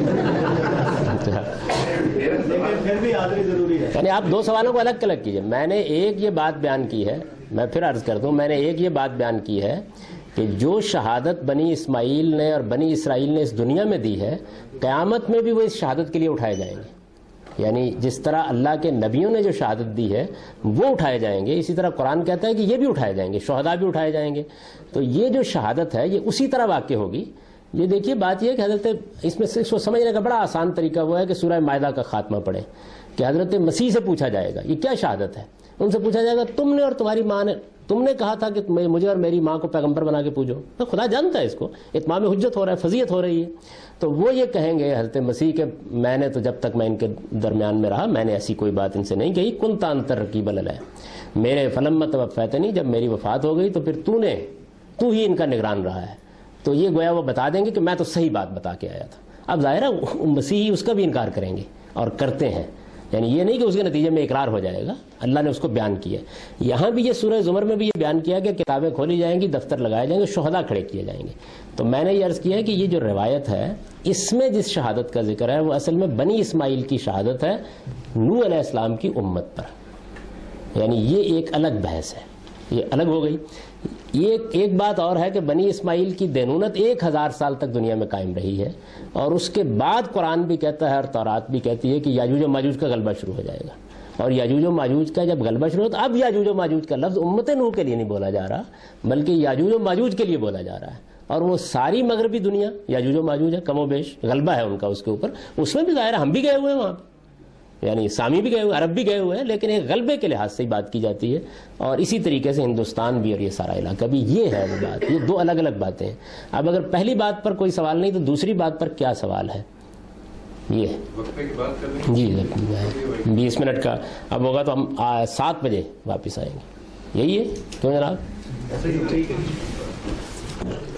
پھر بھی حاضری ضروری ہے۔ یعنی آپ دو سوالوں کو الگ الگ کیجیے۔ میں نے ایک یہ بات بیان کی ہے، میں پھر عرض کر دوں، میں نے ایک یہ بات بیان کی ہے کہ جو شہادت بنی اسماعیل نے اور بنی اسرائیل نے اس دنیا میں دی ہے، قیامت میں بھی وہ اس شہادت کے لیے اٹھائے جائیں گے۔ یعنی جس طرح اللہ کے نبیوں نے جو شہادت دی ہے وہ اٹھائے جائیں گے، اسی طرح قرآن کہتا ہے کہ یہ بھی اٹھائے جائیں گے، شہداء بھی اٹھائے جائیں گے۔ تو یہ جو شہادت ہے یہ اسی طرح واقع ہوگی۔ یہ دیکھیے بات یہ ہے کہ حضرت اس میں اس کو سمجھنے کا بڑا آسان طریقہ وہ ہے کہ سورہ مائدہ کا خاتمہ پڑھیں کہ حضرت مسیح سے پوچھا جائے گا یہ کیا شہادت ہے۔ ان سے پوچھا جائے گا تم نے اور تمہاری ماں نے، تم نے کہا تھا کہ مجھے اور میری ماں کو پیغمبر بنا کے پوجو، تو خدا جانتا ہے اس کو، اتمام حجت ہو رہا ہے، فضیحت ہو رہی ہے۔ تو وہ یہ کہیں گے حضرت مسیح کہ میں نے تو جب تک میں ان کے درمیان میں رہا میں نے ایسی کوئی بات ان سے نہیں کہی، کنت انت رقیب علیہ، میرے فلما توفیتنی، جب میری وفات ہو گئی تو پھر تو ہی ان کا نگران رہا ہے۔ تو یہ گویا وہ بتا دیں گے کہ میں تو صحیح بات بتا کے آیا تھا۔ اب ظاہر ہے مسیحی اس کا بھی انکار کریں گے اور کرتے ہیں، یعنی یہ نہیں کہ اس کے نتیجے میں اقرار ہو جائے گا، اللہ نے اس کو بیان کیا۔ یہاں بھی یہ سورہ زمر میں بھی یہ بیان کیا کہ کتابیں کھولی جائیں گی، دفتر لگائے جائیں گے، شہداء کھڑے کیے جائیں گے۔ تو میں نے یہ عرض کیا ہے کہ یہ جو روایت ہے اس میں جس شہادت کا ذکر ہے وہ اصل میں بنی اسماعیل کی شہادت ہے نوح علیہ السلام کی امت پر، یعنی یہ ایک الگ بحث ہے، یہ الگ ہو گئی۔ ایک بات اور ہے کہ بنی اسماعیل کی دینونت 1000 سال تک دنیا میں قائم رہی ہے، اور اس کے بعد قرآن بھی کہتا ہے اور تورات بھی کہتی ہے کہ یاجوج و ماجوج کا غلبہ شروع ہو جائے گا۔ اور یاجوج و ماجوج کا جب غلبہ شروع ہو تو اب یاجوج و ماجوج کا لفظ امت نوح کے لیے نہیں بولا جا رہا بلکہ یاجوج و ماجوج کے لیے بولا جا رہا ہے، اور وہ ساری مغربی دنیا یاجوج و ماجوج ہے، کم و بیش غلبہ ہے ان کا اس کے اوپر۔ اس میں بھی ظاہر ہم بھی گئے ہوئے ہیں وہاں پہ، یعنی سامی بھی گئے ہوئے، عرب بھی گئے ہوئے ہیں، لیکن ایک غلبے کے لحاظ سے ہی بات کی جاتی ہے۔ اور اسی طریقے سے ہندوستان بھی اور یہ سارا علاقہ بھی، یہ ہے وہ بات، یہ دو الگ الگ باتیں ہیں۔ اب اگر پہلی بات پر کوئی سوال نہیں تو دوسری بات پر کیا سوال ہے؟ یہ جی 20 منٹ کا اب ہوگا تو ہم 7 بجے واپس آئیں گے، یہی ہے کیوں جناب؟